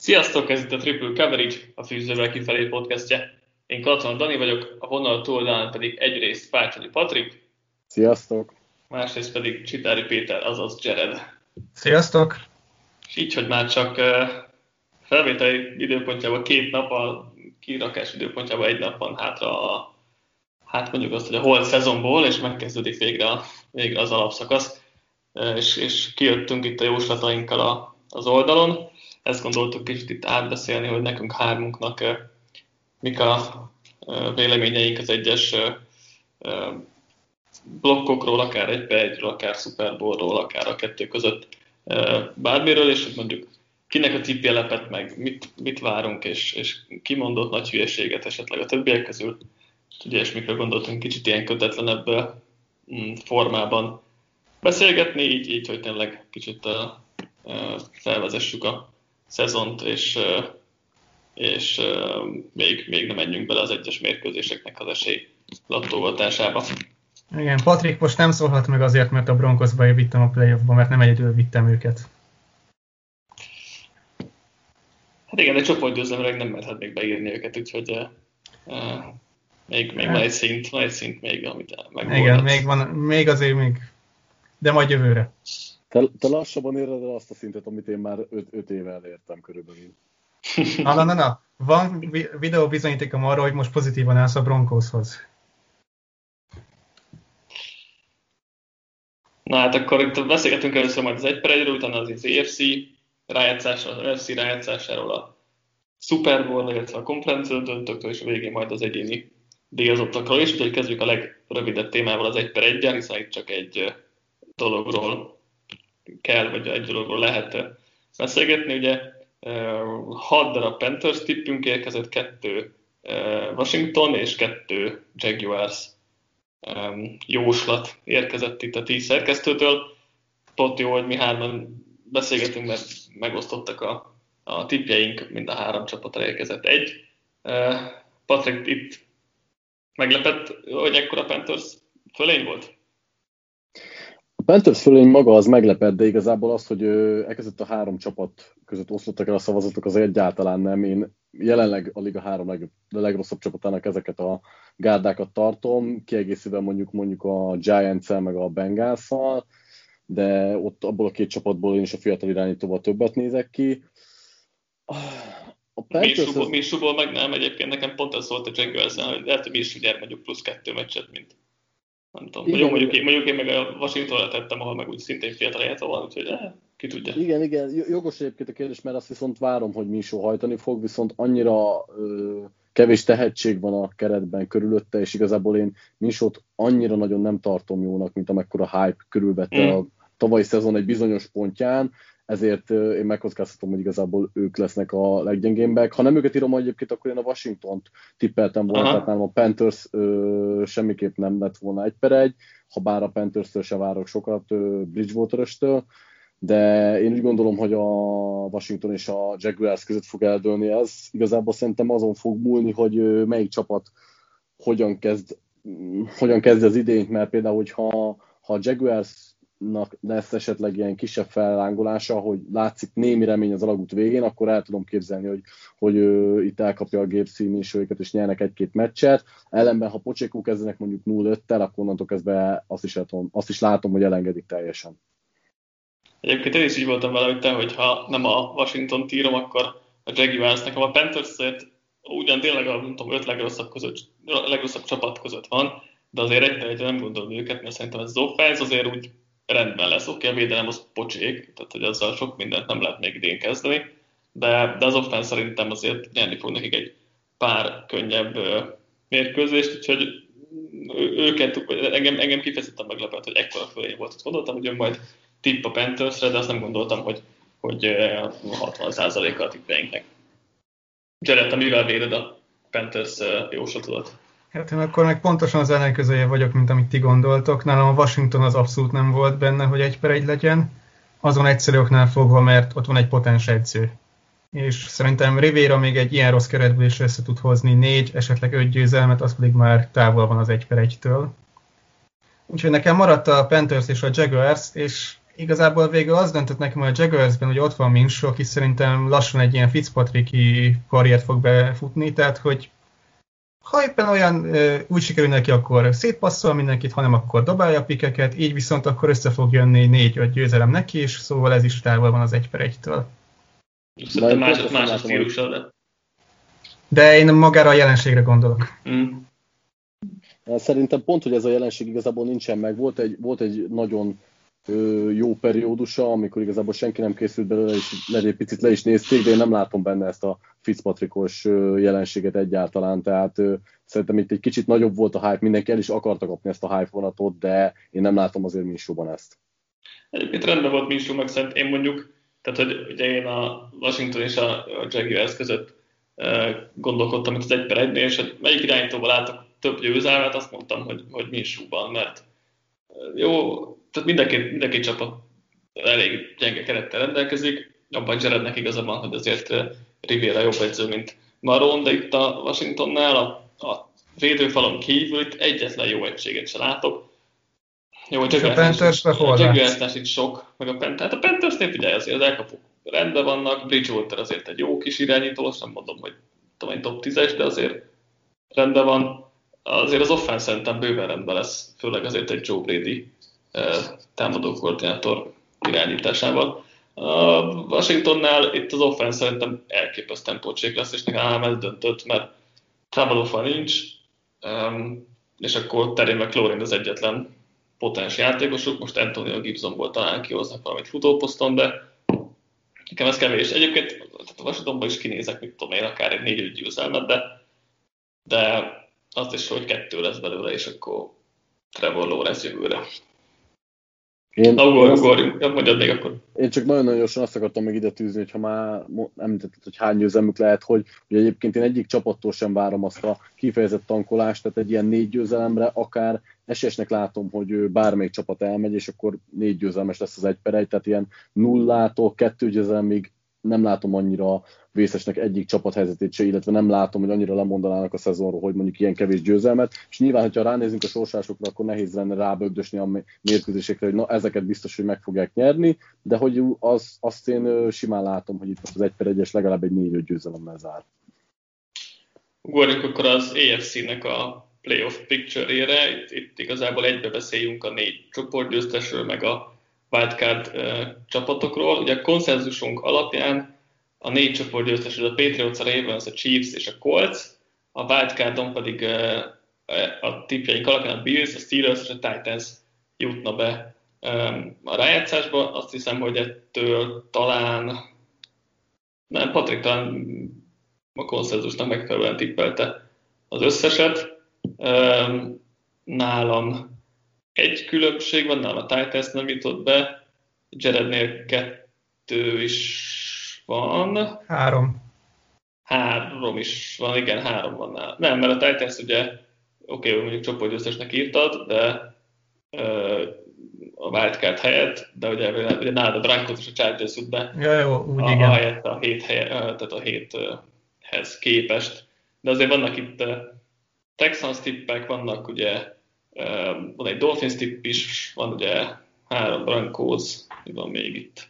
Sziasztok, ez itt a Triple Coverage, a Fűzővel kifelé podcastje. Én Katona Dani vagyok, a vonal túloldalán pedig egyrészt Pácsoli Patrik. Sziasztok! Másrészt pedig Csitári Péter, azaz Jared. Sziasztok! És így, hogy már csak felvételi időpontjában 2 nap, a kirakás időpontjában 1 nap van hátra mondjuk azt, hogy a holt szezonból, és megkezdődik végre az alapszakasz. És kijöttünk itt a jóslatainkkal az oldalon. Ezt gondoltuk kicsit itt átbeszélni, hogy nekünk hármunknak mik a véleményeink az egyes blokkokról, akár 1-1-ről, akár Super Bowl-ról, akár a 2 között bármiről, és hogy mondjuk kinek a tippje lepett meg, mit várunk, és kimondott nagy hülyeséget esetleg a többiek közül. Ugye, és mikor gondoltunk kicsit ilyen kötetlenebb formában beszélgetni, így hogy tényleg kicsit felvezessük a szezont, és még nem menjünk bele az egyes mérkőzéseknek az esély latolgatásába. Igen, Patrik most nem szólhat meg azért, mert a Broncosba vittem a playoffba, mert nem egyedül vittem őket. Hát igen, de csoportgyőzelemre nem merhet még beírni őket, úgyhogy még van egy szint még, amit megvolt. Igen, még azért de majd jövőre. Te lassabban éred el azt a szintet, amit én már 5 éve elértem körülbelül. Na. Van videó bizonyítékom arra, hogy most pozitívan állsz a Broncoshoz. Na hát akkor itt beszélgetünk először majd az 1-1-ről, utána az EFC rájátszásáról, a Super Bowl, illetve a Conference döntőktől, és a végén majd az egyéni díjazottakról is. Úgyhogy kezdjük a legrövidebb témával, az 1-1-jel, hiszen itt csak egy dologról kell, vagy egy dologról lehet beszélgetni. Ugye 6 darab Panthers tippünk érkezett, 2 Washington és 2 Jaguars jóslat érkezett itt a 10 szerkesztőtől. Ott jó, hogy mi hárman beszélgetünk, mert megosztottak a tippjeink, mind a 3 csapatra érkezett egy. Patrik, itt meglepett, hogy ekkora Panthers fölény volt? A Panthers fölény maga az meglepett, de igazából az, hogy elkezdett a 3 csapat között oszlottak el a szavazatok, az egyáltalán nem. Én jelenleg a liga 3 legrosszabb csapatának ezeket a gárdákat tartom, kiegészítve mondjuk a Giants-el meg a Bengals-szal, de ott abból a 2 csapatból én is a fiatal irányítóval többet nézek ki. Mi subból meg nem, egyébként nekem pont ez szólt a Jaguars-en, hogy lehet, hogy mi is figyel mondjuk plusz 2 meccset, mint nem tudom. Igen, mondjuk én meg a Washingtonra tettem, ahol meg úgy szintén fiatal irányító van, úgyhogy ki tudja. Igen, jogos egyébként a kérdés, mert azt viszont várom, hogy Minshew hajtani fog, viszont annyira kevés tehetség van a keretben körülötte, és igazából én Minshewt annyira nagyon nem tartom jónak, mint amekkora hype körülvette a tavalyi szezon egy bizonyos pontján, ezért én megkockáztatom, hogy igazából ők lesznek a leggyengébbek. Ha nem őket írom egyébként, akkor én a Washingtont tippeltem volna, tehát nálam a Panthers semmiképp nem lett volna 1-1, ha bár a Panthers-től se várok sokat Bridgewater-östől, de én úgy gondolom, hogy a Washington és a Jaguars között fog eldőlni ez. Igazából szerintem azon fog múlni, hogy melyik csapat hogyan kezd az idényt, mert például, hogyha a Jaguarsnak lesz esetleg ilyen kisebb fellángolása, hogy látszik némi remény az alagút végén, akkor el tudom képzelni, hogy itt elkapja a gép színésőiket és nyernek 1-2 meccset. Ellenben, ha pocsékul kezdenek mondjuk 0-5-tel, akkor onnantól kezdve azt is látom, hogy elengedik teljesen. Egyébként én is így voltam vele, hogy hogyha nem a Washington írom, akkor a Jaguars, nekem a Panthers-ért ugyan tényleg a 5 legrosszabb csapat között van, de azért egyre nem gondolom őket, mert szerintem ez az offense azért úgy rendben lesz. Oké, a védelem az pocsék, tehát hogy azzal sok mindent nem lehet még idén kezdeni, de az offense szerintem azért nyerni fog nekik egy pár könnyebb mérkőzést, úgyhogy őket, engem kifejezetten meglepett, hogy ekkora fölény volt. Gondoltam, hogy majd tipp a Panthersre, de azt nem gondoltam, hogy 60%-a a tippeinknek. Jared, te mivel véded a Panthers jóslatodat? Hát én akkor meg pontosan az ellenkezője vagyok, mint amit ti gondoltok. Nálam a Washington az abszolút nem volt benne, hogy 1-1 legyen. Azon egyszerű oknál fogva, mert ott van egy potens edző. És szerintem Rivera még egy ilyen rossz keretből is össze tud hozni 4, esetleg 5 győzelmet, az pedig már távol van az 1-1-től. Úgyhogy nekem maradt a Panthers és a Jaguars, és Igazából végül az döntött nekem, hogy a Jaguarsben, hogy ott van Minshew, aki szerintem lassan egy ilyen Fitzpatricki karriert fog befutni, tehát hogy ha éppen olyan úgy sikerül neki, akkor szétpasszol mindenkit, hanem akkor dobálja a pikeket, így viszont akkor össze fog jönni 4-5 győzelem neki, és szóval ez is távol van az 1/1-től. Szerintem más a stílusa, de én magára a jelenségre gondolok. Szerintem pont, hogy ez a jelenség igazából nincsen meg. Volt egy nagyon jó periódusa, amikor igazából senki nem készült belőle, és egy picit le is nézték, de én nem látom benne ezt a Fitzpatrickos jelenséget egyáltalán, tehát szerintem itt egy kicsit nagyobb volt a hype, mindenki el is akarta kapni ezt a hype vonatot, de én nem látom azért Minshewban ezt. Egyébként rendben volt Minshew, meg szerint én mondjuk, tehát hogy ugye én a Washington és a Jaguars között gondolkodtam itt az 1/1-nél, és hogy melyik irányítóval látok több győzelmet, azt mondtam, hogy Minshewban, mert jó, tehát mindenki csapat elég gyenge kerettel rendelkezik, abban Jarednek igaza van, hogy azért Rivera jobb edző, mint Maron, de itt a Washingtonnál a védőfalon kívül itt egyetlen jó egységet se látok. Jó, a Jaguarsnál itt sok, meg a Panthers. Hát a Panthersnél figyelj, azért az elkapuk rendben vannak, Bridgewater azért egy jó kis irányító, nem mondom, hogy top 10-es, de azért rendben van. Azért az offense szerintem bőven rendben lesz, főleg azért egy Joe Brady támadó koordinátor irányításával. A Washingtonnál itt az offense szerintem elképesztően pocsék lesz, és nekem ez döntött, mert támadófal nincs, és akkor Terry McLaurin az egyetlen potens játékosuk, most Antonio Gibsonból talán kihoznak valamit futóposzton, de nekem ez kevés. Egyébként a Washingtonban is kinézek, mit tudom én, akár egy 4-5 győzelmet, de azt is, hogy 2 lesz belőle, és akkor Trevor Lawrence jövőre. Mondjad még akkor. Én csak nagyon-nagyon gyorsan azt akartam még ide tűzni, hogy ha már említetted, hogy hány győzelmük lehet, hogy egyébként én egyik csapattól sem várom azt a kifejezett tankolást, tehát egy ilyen 4 győzelemre akár esélyesnek látom, hogy bármelyik csapat elmegy, és akkor 4 győzelmes lesz az 1/1, tehát ilyen 0-tól 2 győzelemig nem látom annyira vészesnek egyik csapat helyzetét se, illetve nem látom, hogy annyira lemondanának a szezonról, hogy mondjuk ilyen kevés győzelmet, és nyilván, hogyha ránézünk a sorsásokra, akkor nehéz lenne rábögdösni a mérkőzésekre, hogy na, ezeket biztos, hogy meg fogják nyerni, de hogy azt én simán látom, hogy itt most az 1/1-es legalább egy 4-5 győzelemmel zár. Ugorjunk akkor az AFC-nek a playoff picture-ére, itt igazából egybe beszéljünk a 4 csoportgyőztesről, meg a wildcard csapatokról. Ugye a konszenzusunk alapján a 4 csoportgyőztes, a Patriots, a Ravens, a Chiefs és a Colts, a wildcardon pedig a tippjeink alapján a Bills, a Steelers és a Titans jutna be a rájátszásba. Azt hiszem, hogy ettől talán Patrik talán a konszenzusnak megfelelően tippelte az összeset. Nálam egy különbség van, nálam a Titans nem jutott be, Jarednél 2 is van. 3 is van, igen, 3 van nálam. Nem, mert a Titans ugye, mondjuk csoportgyőztesnek írtad, de a wildcard helyett, de ugye nálad a Broncos és a Chargers jut be. Ja, jó, úgy igen. Helyett a 7-hez képest. De azért vannak itt Texans tippek, vannak ugye, van egy Dolphins tipp is, van ugye 3 Broncos, mi van még itt?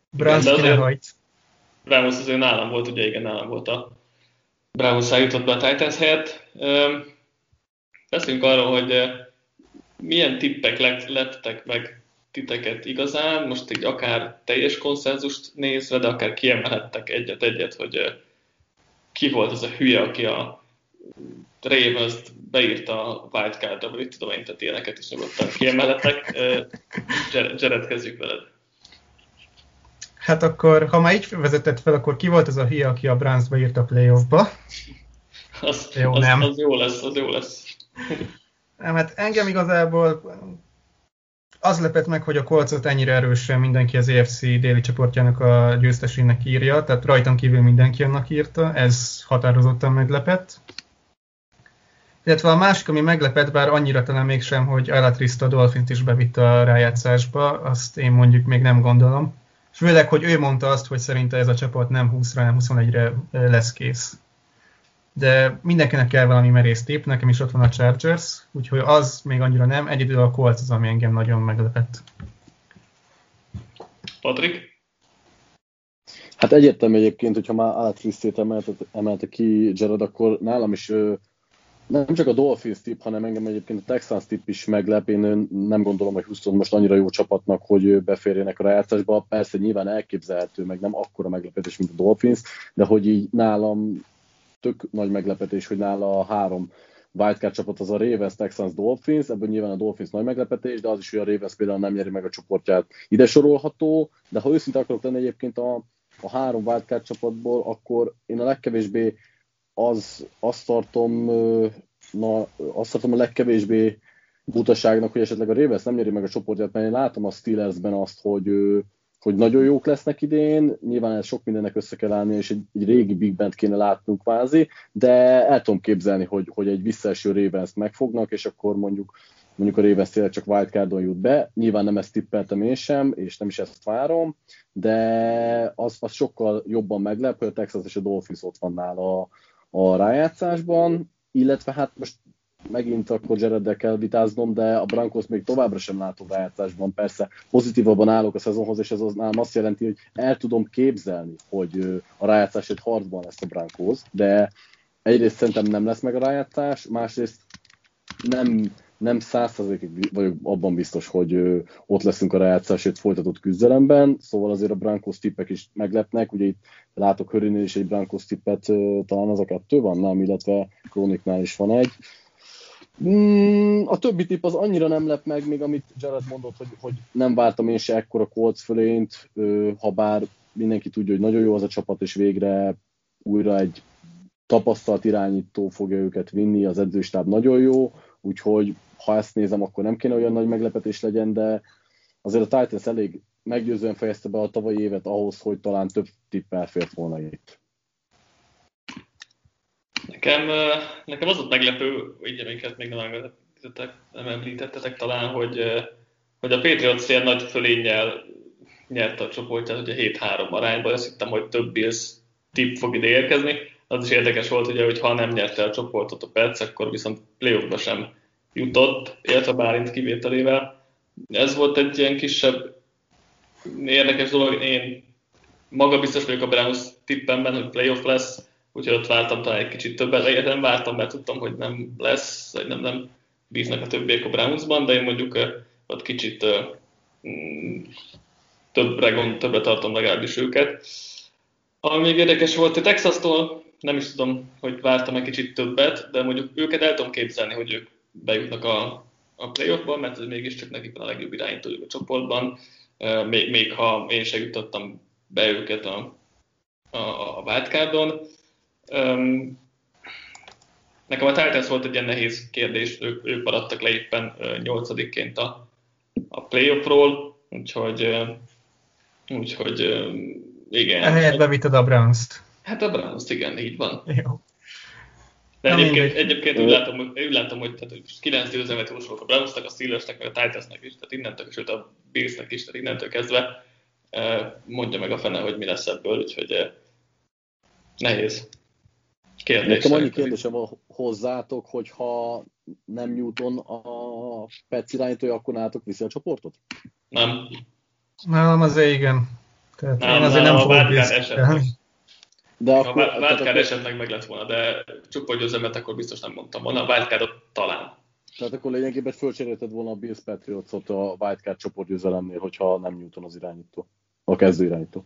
Browns azért nálam volt, ugye igen, nálam volt a Browns jutott be a Titans helyett. Beszéljünk arról, hogy milyen tippek leptek meg titeket igazán, most így akár teljes konszenzust nézve, de akár kiemelhettek egyet, hogy ki volt az a hülye, aki a Ravens-t beírta a wildcard-ra, vagy tudom én, tehát ilyeneket is nyugodtan kiemelhettek. Jared, kezdjük veled. Hát akkor, ha már így vezetett fel, akkor ki volt az a hülye, aki a Browns beírta a playoffba? Az jó lesz. Nem, hát engem igazából az lepett meg, hogy a Coltsot ennyire erősen mindenki az AFC déli csoportjának a győztesének írja, tehát rajtam kívül mindenki annak írta, ez határozottan meglepett. Illetve a másik, ami meglepett, bár annyira talán mégsem, hogy Alatrista Dolphins is bevitte a rájátszásba, azt én mondjuk még nem gondolom. Főleg, hogy ő mondta azt, hogy szerinte ez a csapat nem 20-ra, nem 21-re lesz kész. De mindenkinek kell valami merész tipp, nekem is ott van a Chargers, úgyhogy az még annyira nem, egyedül a Colts az, ami engem nagyon meglepett. Patrik? Hát egyértelmű egyébként, hogyha már Alex Lisztét emelte ki Jared, akkor nálam is nem csak a Dolphins tipp, hanem engem egyébként a Texans tipp is meglep. Én nem gondolom, hogy Houston most annyira jó csapatnak, hogy beférjenek a rájátszásba. Persze nyilván elképzelhető, meg nem akkora meglepetés, mint a Dolphins, de hogy így nálam tök nagy meglepetés, hogy nála a 3 wildcard csapat az a Ravens, Texans, Dolphins, ebből nyilván a Dolphins nagy meglepetés, de az is, hogy a Ravens például nem nyeri meg a csoportját, ide sorolható, de ha őszinte akarok lenni egyébként a 3 wildcard csapatból, akkor én a legkevésbé azt tartom a legkevésbé butaságnak, hogy esetleg a Ravens nem nyeri meg a csoportját, mert én látom a Steelersben azt, hogy nagyon jók lesznek idén, nyilván ez sok mindennek össze kell állni, és egy régi Big Band kéne látnunk kvázi, de el tudom képzelni, hogy egy visszaeső Ravens-t megfognak, és akkor mondjuk a Ravens tényleg csak wildcardon jut be. Nyilván nem ezt tippeltem én sem, és nem is ezt várom, de az sokkal jobban meglep, hogy a Texas és a Dolphins ott van nála a rájátszásban, illetve hát most megint akkor Jareddel kell vitáznom, de a Broncos még továbbra sem látom rájátszásban. Persze pozitívabban állok a szezonhoz, és ez nálam azt jelenti, hogy el tudom képzelni, hogy a rájátszás egy harcban lesz a Broncos, de egyrészt szerintem nem lesz meg a rájátszás, másrészt nem 100%-ig vagyok abban biztos, hogy ott leszünk a rájátszásért folytatott küzdelemben, szóval azért a Broncos tippek is meglepnek, ugye itt látok Hörinél is egy Broncos tippet, talán az a 2 van, nem, illetve Chronicnál is van egy. A többi tipp az annyira nem lep meg, még amit Jared mondott, hogy nem vártam én se ekkora Colts fölényt, ha bár mindenki tudja, hogy nagyon jó az a csapat, és végre újra egy tapasztalt irányító fogja őket vinni, az edzőstáb nagyon jó, úgyhogy ha ezt nézem, akkor nem kéne olyan nagy meglepetés legyen, de azért a Titans elég meggyőzően fejezte be a tavalyi évet ahhoz, hogy talán több tipp elfért volna itt. Nekem az ott meglepő, így amiket még nem említettetek talán, hogy a Patriots ilyen nagy fölénnyel nyerte a csoportját, ugye 7-3 arányban, azt hittem, hogy több Bills tipp fog ide érkezni. Az is érdekes volt, ugye, hogy ha nem nyerte a csoportot a Pets, akkor viszont playoffba sem jutott, illetve Bálint kivételével. Ez volt egy ilyen kisebb érdekes dolog. Én maga biztos vagyok a Browns tippemben, hogy playoff lesz, úgyhogy ott vártam talán egy kicsit többet. Nem vártam, mert tudtam, hogy nem lesz, vagy nem bíznak a többiek a Brownsban, de én mondjuk ott kicsit többre tartom legalábbis őket. Ami még érdekes volt, a Texastól nem is tudom, hogy vártam egy kicsit többet, de mondjuk őket el tudom képzelni, hogy ők bejutnak a playoffban, mert ez mégiscsak nekik a legjobb irányítójuk a csoportban, még ha én se jutottam be őket a wildcardon. Nekem a Titans volt egy ilyen nehéz kérdés, ők maradtak le éppen 8-ként a playoffról, úgyhogy igen. Ehelyett bevitted a Browns-t. Hát a Browns, igen, így van. Jó. De egyébként úgy látom, hogy 9 győzelmet jósolok a Brownsnak, a Steelersnek, meg a Titansnek is, tehát innentől, sőt a Billsnek is, tehát innentől kezdve mondja meg a fene, hogy mi lesz ebből, úgyhogy nehéz kérdés. Nekem annyi kérdésem van hozzátok, hogy ha nem Newton a Pets irányítója, akkor nálatok viszi a csoportot? Nem. Nálam azért igen. Tehát én azért nem fogok bízkelni. De a wildcard esetleg meg lett volna, de csoportgyőzelmet akkor biztos nem mondtam volna, a wildcardot talán. Tehát akkor lényegében fölcserélted volna a Bills Patriotsot a wildcard csoportgyőzelemnél, hogyha nem Newton az irányító, a kezdő irányító.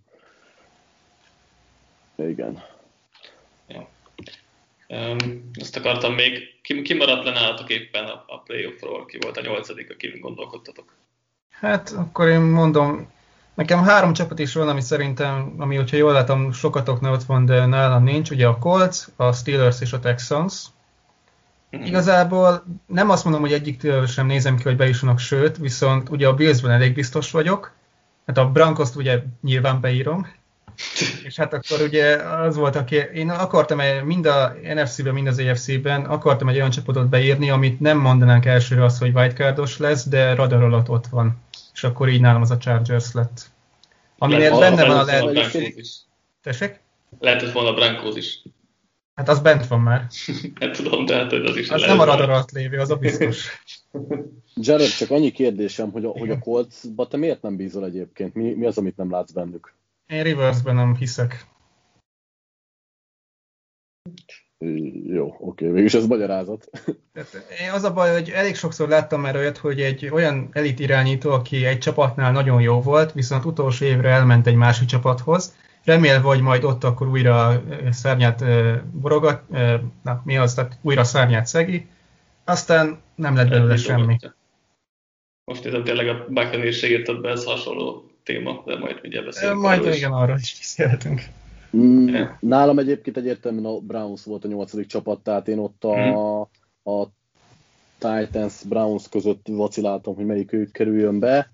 Igen. Ja. Azt akartam még, ki maradt le nálatok éppen a playoffról, ki volt a 8., akin gondolkodtatok? Hát akkor én mondom, nekem 3 csapat is van, ami szerintem, ami, hogyha jól látom, sokatoknál ott van, de nálam nincs, ugye a Colts, a Steelers és a Texans. Igazából nem azt mondom, hogy egyiktől sem nézem ki, hogy bejussanak, sőt, viszont ugye a Billsben elég biztos vagyok, hát a Broncos-t ugye nyilván beírom, és hát akkor ugye az volt, aki én akartam mind a NFC-ben, mind az AFC-ben, akartam egy olyan csapatot beírni, amit nem mondanánk elsőre azt, hogy wildcardos lesz, de radar alatt ott van. És akkor így nálam az a Chargers lett. Aminél benne van a lehetőség. Tessék? Lehetett volna a Broncos is. Hát az bent van már. Hát tudom, tehát hogy az is Az lehet. nem a radar alatt lévő, az a biztos. Hát tudom, tehát hogy az is Az lehet. nem a radar alatt lévő, az a biztos. Jared, csak annyi kérdésem, hogy a Coltsba te miért nem bízol egyébként? Mi az, amit nem látsz bennük? Én Riversben nem hiszek. Jó, oké, végülis ez magyarázat. Tehát az a baj, hogy elég sokszor láttam már olyat, hogy egy olyan elit irányító, aki egy csapatnál nagyon jó volt, viszont utolsó évre elment egy másik csapathoz, remélve, hogy majd ott akkor újra szárnyát borogat, tehát újra szárnyát szegi, aztán nem lett belőle semmi. Most nézem, tényleg a Buccaneers-se írtad be, ez hasonló téma, de majd mindjárt beszélünk. Majd igen, arról is beszélhetünk. Nálam egyébként egyértelműen a Browns volt a 8. csapat, tehát én ott a Titans, Browns között vaciláltam, hogy melyik ők kerüljön be.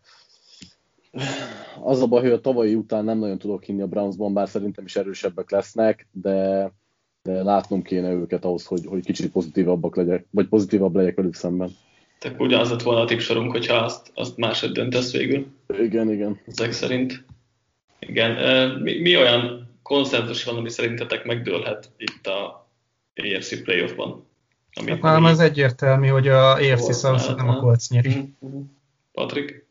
Az a baj, hogy a tavalyi után nem nagyon tudok hinni a Brownsban, bár szerintem is erősebbek lesznek, de látnom kéne őket ahhoz, hogy kicsit pozitívabbak legyek, vagy pozitívabb legyek velük szemben. Tehát ugyanaz lett volna a tippsorunk, hogyha azt másod döntesz végül. Igen. Ezek szerint. Igen. Mi olyan konszenzus van, ami szerintetek megdőlhet itt a AFC playoffban? Hát nálam ez egyértelmű, hogy a AFC South-ot nem a Colts nyeri. Patrik?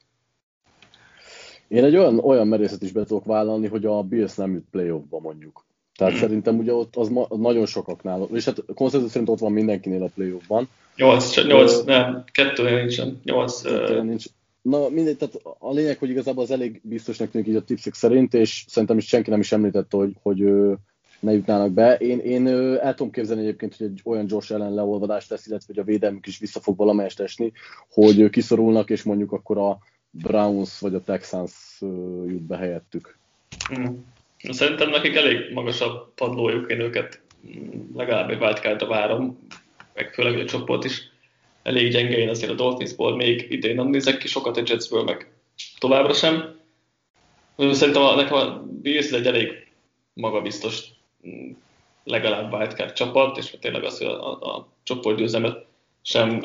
Én egy olyan merészet is be tudok vállalni, hogy a Bills nem jut playoffba mondjuk. Tehát szerintem ugye ott az nagyon sokaknál, és hát a konszenzus szerint ott van mindenkinél a playoffban. 8, nem, 2 nincsen. 8. Nincs. Na mindegy, tehát a lényeg, hogy igazából az elég biztosnak tűnik így a tipsek szerint, és szerintem is senki nem is említette, hogy ne jutnának be. Én el tudom képzelni egyébként, hogy egy olyan Josh Allen leolvadást lesz, illetve hogy a védelmük is vissza fog valamelyest esni, hogy kiszorulnak, és mondjuk akkor a Browns vagy a Texans jut be helyettük. Szerintem nekik elég magasabb padlójuk, én őket legalább egy wildcardra várom, meg főleg a csoport is elég gyenge, én azért a Dolphinsból még idén nem nézek ki sokat, a Jetsből meg továbbra sem. Szerintem nekem a Bills egy elég magabiztos legalább wildcard csapat, és tényleg az, hogy a csoportgyőzelmet sem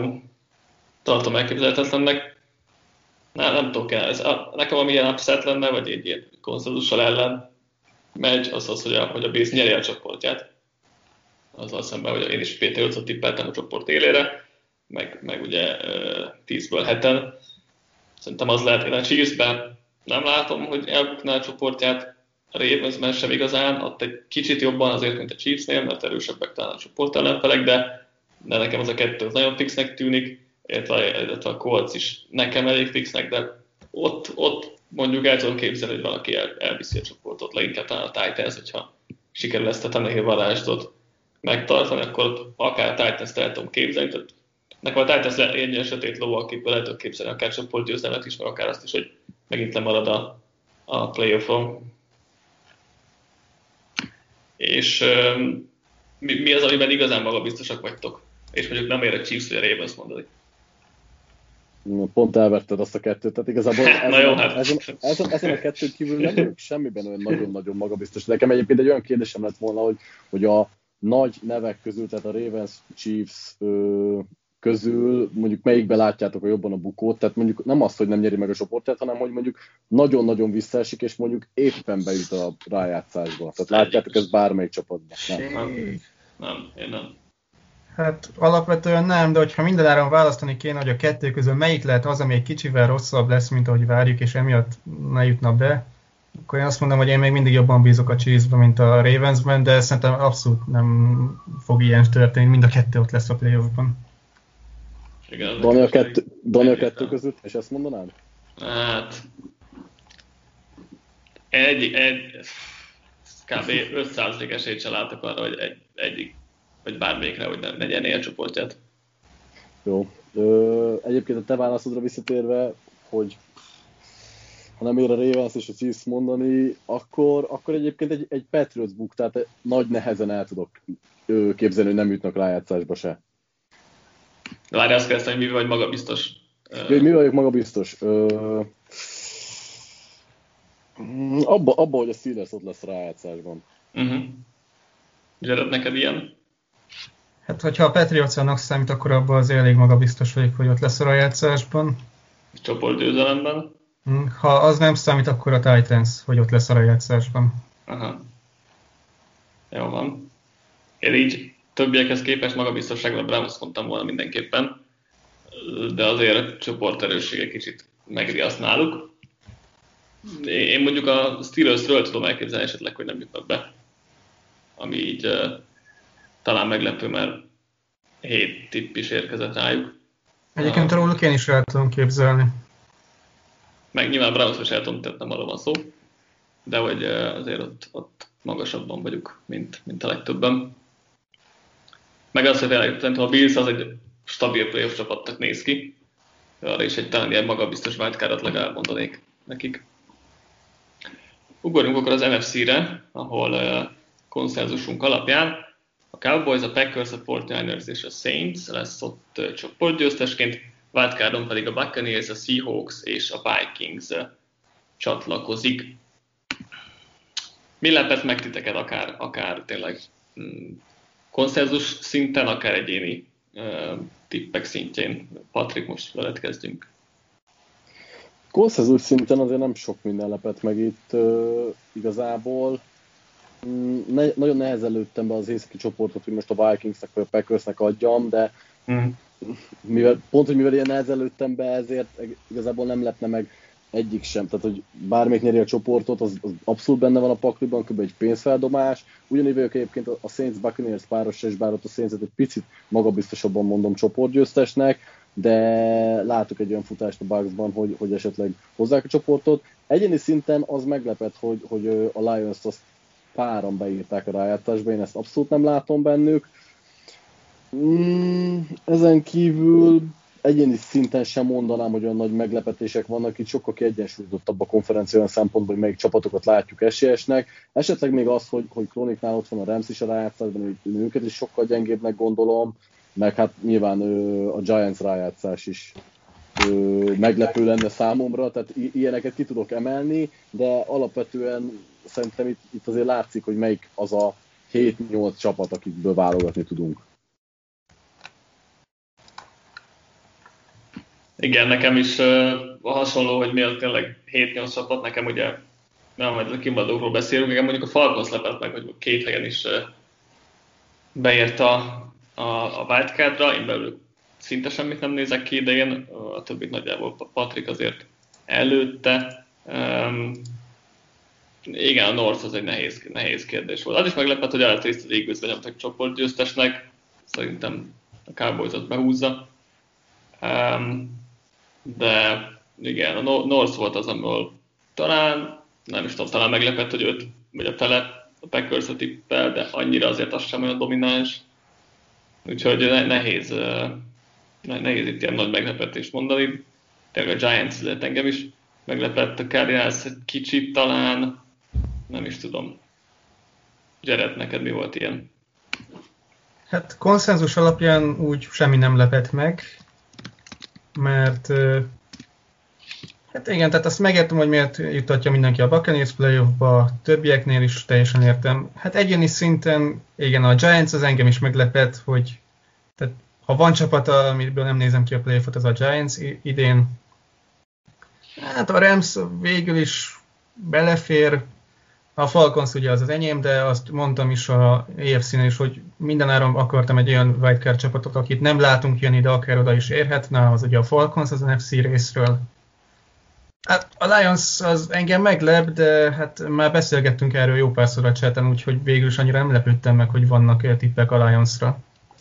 tartom elképzelhetetlennek. Nem tudok el. Nekem ami ilyen upset lenne, vagy egy ilyen konszenzussal ellen megy, az, hogy a Bills nyeri a csoportját. Azzal szemben, hogy én is PT5-ot tippeltem a csoport élére, meg ugye 10-ből 7-en. Szerintem az lehet, én a Chiefs-ben nem látom, hogy elbukná a csoportját, a Ravensben sem igazán, ott egy kicsit jobban azért, mint a Chiefsnél, mert erősebbek talán a csoport ellenfelek, de nekem az a kettő nagyon fixnek tűnik, illetve a Colts is nekem elég fixnek, de ott mondjuk el tudom képzelni, hogy valaki elviszi a csoportot, leginkább talán a Titans, hogyha sikerül ezt a Tannehill varázslatot megtartani, akkor akár a Titans-t el tudom képzelni, tehát nekem a Titans egy ilyen sötét ló, akiből el tudom képzelni akár csoportgyőzelmet is, meg akár azt is, hogy megint lemarad a playoffon. És mi az, amiben igazán magabiztosak vagytok? És mondjuk nem ér a Chiefs vagy a Ravens mondani. Pont elverted azt a kettőt, tehát igazából ezen a kettőt kívül nem vagyok semmiben olyan nagyon-nagyon magabiztos. Nekem egyébként egy olyan kérdésem lett volna, hogy a nagy nevek közül, tehát a Ravens, Chiefs közül mondjuk melyikben látjátok a jobban a bukót, tehát mondjuk nem azt, hogy nem nyeri meg a csoportját, hanem hogy mondjuk nagyon-nagyon visszaesik, és mondjuk éppen bejut a rájátszásba. Tehát látjátok ezt bármelyik csapatban? Nem, én nem. Hát alapvetően nem, de hogyha mindenáron választani kéne, hogy a kettő közül melyik lehet az, ami egy kicsivel rosszabb lesz, mint ahogy várjuk, és emiatt ne jutna be, akkor én azt mondom, hogy én még mindig jobban bízok a Chiefsben, mint a Ravensben, de szerintem abszolút nem fog ilyen történni, mind a kettő ott lesz a playoffban. Dani a kettő között, és ezt mondanád? Hát egy kb. 5% esélyt sem látok arra, hogy egyik vagy bármelyikre, hogy ne nyerné a csoportját. Jó. Egyébként a te válaszodra visszatérve, hogy ha nem ér a Ravens és a Chiefs mondani, akkor egyébként egy Patriots book, tehát nagy nehezen el tudok képzelni, hogy nem jutnak rájátszásba se. Várj, azt kérdeztem, hogy mi vagy magabiztos? Mi vagyok magabiztos? Abba, hogy a Steelers ott lesz rájátszásban. Zsered, neked ilyen? Hát, hogyha a Patriots-nak számít, akkor abban az elég magabiztos vagyok, hogy ott lesz a rájátszásban. Csoportgyőzelemben? Ha az nem számít, akkor a Titans, hogy ott lesz a rájátszásban. Aha. Jó van. Én így többiekhez képest magabiztosságra a Browns mondtam volna mindenképpen, de azért a csoporterőssége kicsit megriaszt náluk. Én mondjuk a Steelersről tudom elképzelni esetleg, hogy nem jutnak be, ami így talán meglepő, mert 7 tipp is érkezett rájuk. Egyébként róluk én is el tudom képzelni. Meg nyilván Browns is el tudom, tehát nem arról van szó, de hogy azért ott magasabban vagyunk, mint a legtöbben. Meg azt, hogy a Bills az egy stabil playoff csapatnak néz ki, arra is egy talán ilyen magabiztos wildcardot legalább mondanék nekik. Ugorjunk akkor az NFC-re, ahol konszenzusunk alapján a Cowboys, a Packers, a 49ers és a Saints lesz ott csoportgyőztesként, wildcardon pedig a Buccaneers, a Seahawks és a Vikings csatlakozik. Mi lepett meg titeket akár tényleg konszenzus szinten, akár egyéni tippek szintjén? Patrik, most veled kezdjünk. Konszenzus szinten azért nem sok minden lepett meg itt igazából. Nagyon nehezen lőttem be az északi csoportot, hogy most a Vikingsnek vagy a Packersnek adjam, de mivel ilyen nehezen lőttem be, ezért igazából nem lepne meg egyik sem. Tehát, hogy bármelyik nyeri a csoportot, az abszolút benne van a pakliban, kb. Egy pénzfeldobás. Ugyanígy vagyok egyébként a Saints Buccaneers párosra, és bár ott a Saints-et egy picit magabiztosabban mondom csoportgyőztesnek, de látok egy olyan futást a Bucksban, hogy esetleg hozzák a csoportot. Egyéni szinten az meglepett, hogy a Lions-t azt páran beírták a rájátszásba, én ezt abszolút nem látom bennük. Ezen kívül egyéni szinten sem mondanám, hogy olyan nagy meglepetések vannak, itt sokkal kiegyensúlyozottabb a konferencia olyan szempontból, hogy melyik csapatokat látjuk esélyesnek. Esetleg még az, hogy Kroniknál ott van a Rams is a rájátszásban, hogy őket is sokkal gyengébbnek gondolom, meg hát nyilván a Giants rájátszás is meglepő lenne számomra, tehát ilyeneket ki tudok emelni, de alapvetően szerintem itt azért látszik, hogy melyik az a 7-8 csapat, akikből válogatni tudunk. Igen, nekem is hasonló, hogy miért tényleg 7-8 csapat, nekem ugye nem majd a kimaradókról beszélünk, igen, mondjuk a Falcons lepett meg, hogy 2 helyen is beért a wildcardra, én belül szinte semmit nem nézek ki idején, a többit nagyjából Patrik azért előtte. Igen, a North az egy nehéz kérdés volt. Az is meglepett, hogy eltészt az Eagles lenyomtak csoportgyőztesnek, szerintem a Cowboys-ot behúzza. De igen, a North volt az, amiből talán, nem is tudom, talán meglepett, hogy 5 vagy a fele a Packers-a tippel, de annyira azért az sem olyan domináns. Úgyhogy nehéz itt ilyen nagy meglepetést mondani. Tényleg a Giants engem is meglepett, a Cardinals egy kicsit talán, nem is tudom. Jared, neked mi volt ilyen? Hát konszenzus alapján úgy semmi nem lepett meg, mert hát igen, tehát azt megértem, hogy miért jutatja mindenki a Buccaneers playoffba, többieknél is teljesen értem. Hát egyéni szinten, igen, a Giants az engem is meglepett, hogy tehát, ha van csapata, amiből nem nézem ki a playoffot, az a Giants idén. Hát a Rams végül is belefér, a Falcons ugye az enyém, de azt mondtam is a AFC-nél is, hogy mindenáron akartam egy olyan wildcard csapatot, akit nem látunk jönni, de akár oda is érhet, na az ugye a Falcons az NFC részről. Hát a Lions az engem meglep, de hát már beszélgettünk erről jó párszor a chaten, úgyhogy végül is annyira nem lepődtem meg, hogy vannak tippek a Lionsra.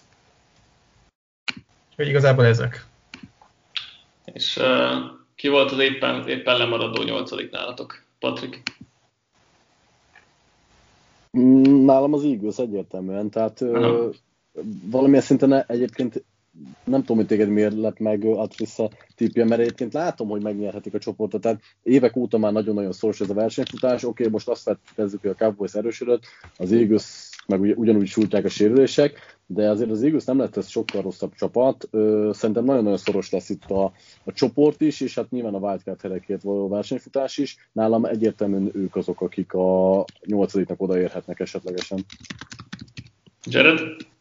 Úgyhogy igazából ezek. És ki volt az éppen lemaradó 8. nálatok, Patrik? Nálam az Eagles egyértelműen, tehát valamilyen szinten egyébként nem tudom, hogy téged miért lett meg Atrissa tippje, mert egyébként látom, hogy megnyerhetik a csoportot, tehát évek óta már nagyon-nagyon szoros ez a versenyfutás, oké, most azt feltételezzük, hogy a Cowboys erősödött, az Eagles meg ugyanúgy sújtják a sérülések, de azért az Eagles nem lett ez sokkal rosszabb csapat, szerintem nagyon-nagyon szoros lesz itt a csoport is, és hát nyilván a wildcard helyekért való versenyfutás is, nálam egyértelműen ők azok, akik a 8-nak odaérhetnek esetlegesen. Jared?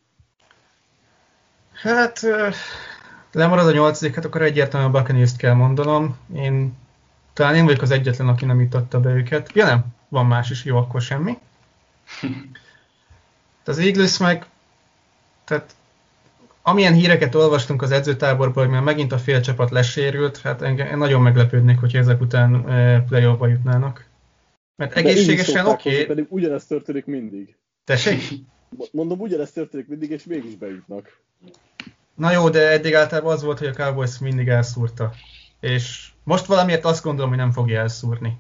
Hát lemarad a 8, hát akkor egyértelműen a Buccaneers-t kell mondanom. Talán én vagyok az egyetlen, aki nem jutatta be őket. Ja nem, van más is, jó, akkor semmi. Az Eagles meg Tehát amilyen híreket olvastunk az edzőtáborból, hogy már megint a fél csapat lesérült, hát engem nagyon meglepődnék, hogy ezek után playoffba jutnának. Mert egészségesen oké. Pedig ugyanezt történik mindig. Tessék? Mondom, ugyanezt történik mindig, és mégis bejutnak. Na jó, de eddig általában az volt, hogy a Cowboys mindig elszúrta. És most valamiért azt gondolom, hogy nem fogja elszúrni.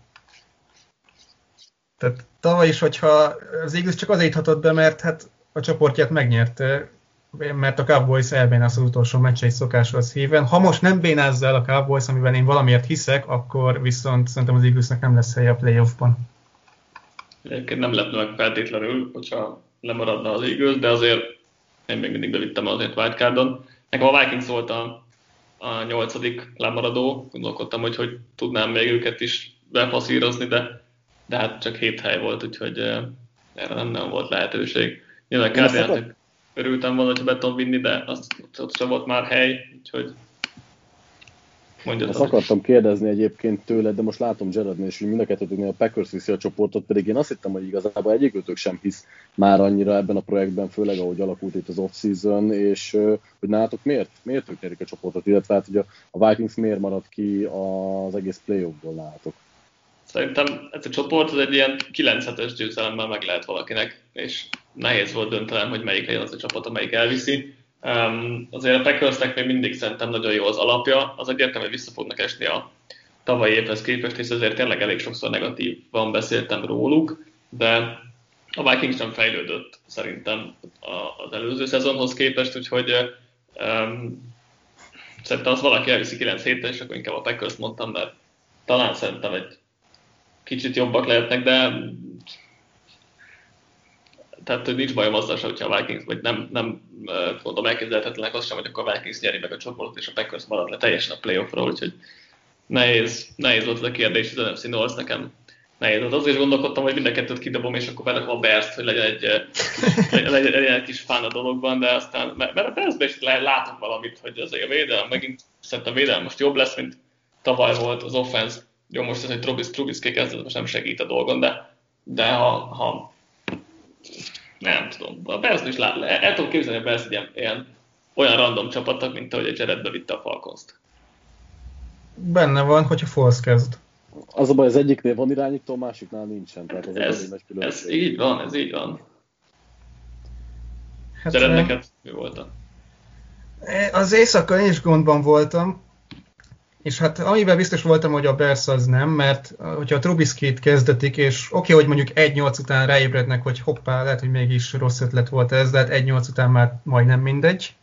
Tehát tavaly is, hogyha az Eagles csak azért juthatott be, mert hát a csoportját megnyerte, mert a Cowboys elbénáz az utolsó meccseit szokáshoz híven. Ha most nem bénázza el a Cowboys, amiben én valamiért hiszek, akkor viszont szerintem az Eaglesnek nem lesz helye a playoffban. Egyébként nem lepne meg feltétlenül, hogyha lemaradna az Eagles, de azért én még mindig bevittem azért wildcardon. Nekem a Vikings volt a 8. lemaradó, gondolkodtam, hogy tudnám még őket is befaszírozni, de hát csak 7 hely volt, úgyhogy erre nem volt lehetőség. Nyilván Cardinalsnak örültem volna, hogyha be tudom vinni, de ott sem volt már hely, úgyhogy mondjad. Ezt akartam kérdezni egyébként tőled, de most látom Jarednél is, hogy mind a kettőtöknél a Packers viszi a csoportot, pedig én azt hittem, hogy igazából egyikőtök sem hisz már annyira ebben a projektben, főleg ahogy alakult itt az off-season, és hogy nálatok miért ők nyerik a csoportot, illetve hát, hogy a Vikings miért marad ki az egész playoffból nálatok? Szerintem ez a csoport az egy ilyen 9-7-es győzelemmel meg lehet valakinek, és nehéz volt döntenem, hogy melyik legyen az a csapat, amelyik elviszi. Azért a Packersnek még mindig szerintem nagyon jó az alapja, az egyértelmű, hogy vissza fognak esni a tavalyi évhez képest, és ezért tényleg elég sokszor negatívan beszéltem róluk, de a Vikings sem fejlődött szerintem az előző szezonhoz képest, úgyhogy szerintem az valaki elviszi 9 héttel, és akkor inkább a Packers mondtam, mert talán szerintem egy kicsit jobbak lehetnek, de tehát nincs bajom azzal sem, hogyha a Vikings, vagy nem mondom elképzelhetetlenek az sem, hogy akkor a Vikings nyeri meg a csoportot, és a Packers marad le teljesen a playoffról, úgyhogy nehéz volt ez a kérdés, az NFC North nekem nehéz volt. Azért gondolkodtam, hogy mind a kettőt kidobom, és akkor belekom a Bears-t, hogy legyen egy kis fán a dologban, de aztán, mert a Bears-ben is látok valamit, hogy azért a védelem, megint szerintem a védelem most jobb lesz, mint tavaly volt az offense. Jó, most ez egy Trubisky kezdet most nem segít a dolgon, de ha nem tudom, a Bears is el tudom képzelni, hogy a Bears olyan random csapatnak, mint ahogy a Jared bevitte a Falcons-t. Benne van, hogyha Foles kezd. Az a baj, az egyiknél van irányító, a másiknál nincsen. Tehát ez így van. Hát, Jared, neked mi volt? Az éjszaka én is gondban voltam, és hát amiben biztos voltam, hogy a Bears az nem, mert hogyha a Trubiskyt kezdetik, és oké, hogy mondjuk 1-8 után ráébrednek, hogy hoppá, lehet, hogy mégis rossz ötlet volt ez, de hát 1-8 után már majdnem mindegy.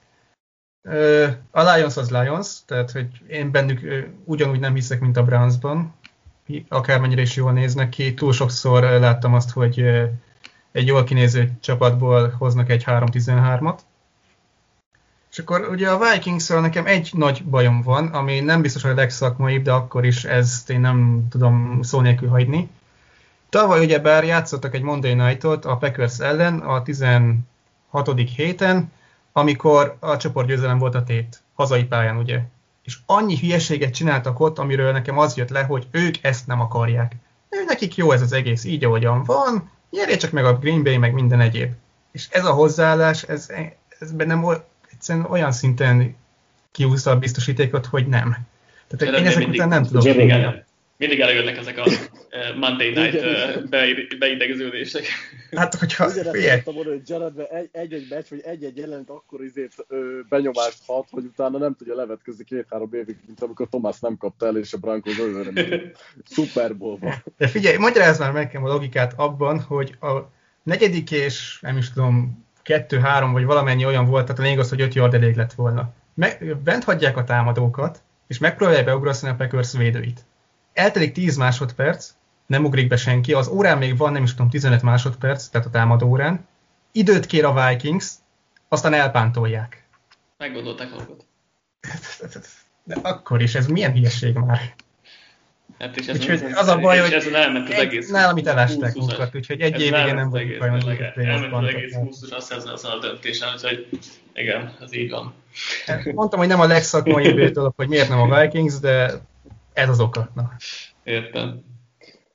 A Lions az Lions, tehát hogy én bennük ugyanúgy nem hiszek, mint a Brownsban, akármennyire is jól néznek ki. Túl sokszor láttam azt, hogy egy jól kinéző csapatból hoznak egy 3-13-at. És akkor ugye a Vikings-ről nekem egy nagy bajom van, ami nem biztos, hogy a legszakmaibb, de akkor is ezt én nem tudom szó nélkül hagyni. Tavaly ugyebár játszottak egy Monday Night-ot a Packers ellen a 16. héten, amikor a csoportgyőzelem volt a tét, hazai pályán ugye. És annyi hülyeséget csináltak ott, amiről nekem az jött le, hogy ők ezt nem akarják. Nekik jó ez az egész így, ahogyan van, nyerje csak meg a Green Bay, meg minden egyéb. És ez a hozzáállás, ez bennem egyszerűen olyan szinten kiúzta a biztosítékot, hogy nem. Tehát én ezek után nem tudom. Mindig előjönnek ezek a Monday Night beidegződések. Hát, hogyha ugyanezt mondtam volna, hogy Jaredben egy-egy meccs, vagy egy-egy jelent akkor benyomást hat, hogy utána nem tudja levetkezni 2-3 évig, mint amikor Thomas nem kapta el, és a Broncos olyan Super Bowl-ban. De figyelj, magyarázz már nekem a logikát abban, hogy a 4. és nem is tudom, 2-3 vagy valamennyi olyan volt, tehát a lényeg az, hogy 5 yard elég lett volna. Bent hagyják a támadókat, és megpróbálják beugrasztani a Packers védőit. Eltelik 10 másodperc, nem ugrik be senki, az órán még van, nem is tudom, 15 másodperc, tehát a támadó órán. Időt kér a Vikings, aztán elpántolják. Meggondolták magukat. De akkor is, ez milyen hülyeség már. Hát és az a baj, hogy ezen elment az egész nálam itt elásták munkat, úgyhogy egy évig nem vagyok hajlandó. Elment az egész 20-as azon a döntésen, úgyhogy igen, ez így van. Mondtam, hogy nem a legszakmai dolog, hogy miért nem a Vikings, de ez az oka. Na. Értem.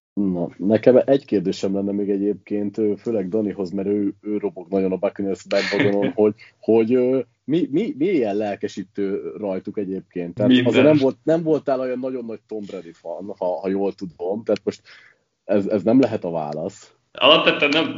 Na, nekem egy kérdésem lenne még egyébként, főleg Danihoz, mert ő robog nagyon a Buccaneers bandwagonon, hogy mi ilyen lelkesítő rajtuk egyébként? Tehát Minden. azért nem voltál olyan nagyon nagy Tom Brady fan, ha jól tudom, tehát most ez nem lehet a válasz. Alapvetően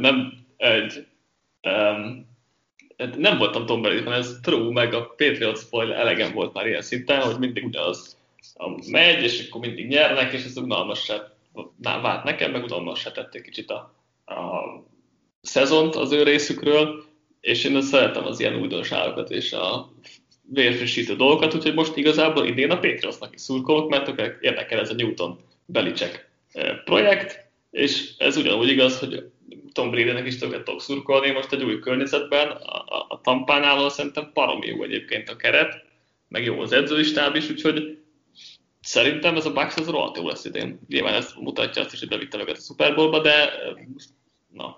nem voltam Tom Brady, hanem ez true, meg a Patriots-ból elegem volt már ilyen szinten, hogy mindig ugyanaz megy, és akkor mindig nyernek, és ez unalmas se vált nekem, meg unalmas se tett egy kicsit a szezont az ő részükről, és én szeretem az ilyen újdonságokat és a vérfrissítő dolgokat, úgyhogy most igazából idén a Patriotsnak is szurkolok, mert érdekel ez a Newton Belichick projekt, és ez ugyanúgy igaz, hogy Tom Bradynek is többet tudok szurkolni most egy új környezetben, a Tampánál szerintem baromi jó egyébként a keret, meg jó az edzőistáb is, úgyhogy szerintem ez a Bucs az rohadt jó lesz idén. Nyilván ez mutatja azt is, hogy bevitte őket a Super Bowlba, de na.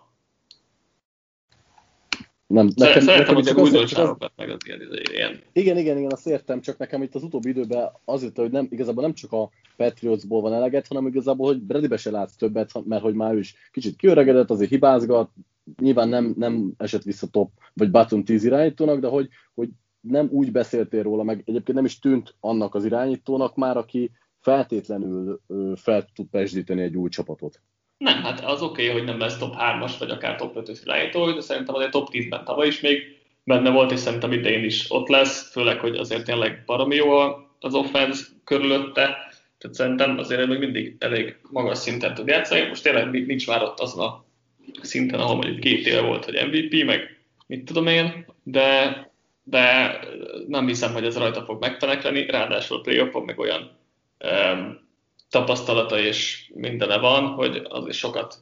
Nem, Szeretem az újdonságokat, meg az ilyen. Igen, azt értem, csak nekem itt az utóbbi időben azért, hogy igazából nem csak a Patriotsból van eleget, hanem igazából, hogy Bradybe se látsz többet, mert hogy már ő is kicsit kiöregedett, azért hibázgat, nyilván nem esett vissza top, vagy bottom 10 irányítónak, de hogy nem úgy beszéltél róla, meg egyébként nem is tűnt annak az irányítónak már, aki feltétlenül fel tud pesdíteni egy új csapatot. Nem, hát az oké, hogy nem lesz top 3-as, vagy akár top 5-ös irányító, de szerintem azért top 10-ben tavaly is még benne volt, és szerintem idején is ott lesz, főleg, hogy azért tényleg baromi jó az offense körülötte, tehát szerintem azért még mindig elég magas szinten tud játszani. Most tényleg nincs már ott azon a szinten, ahol mondjuk 2 éve volt, hogy MVP, meg mit tudom én, de nem hiszem, hogy ez rajta fog megfenekleni, ráadásul a playoffon meg olyan tapasztalata és mindene van, hogy az is sokat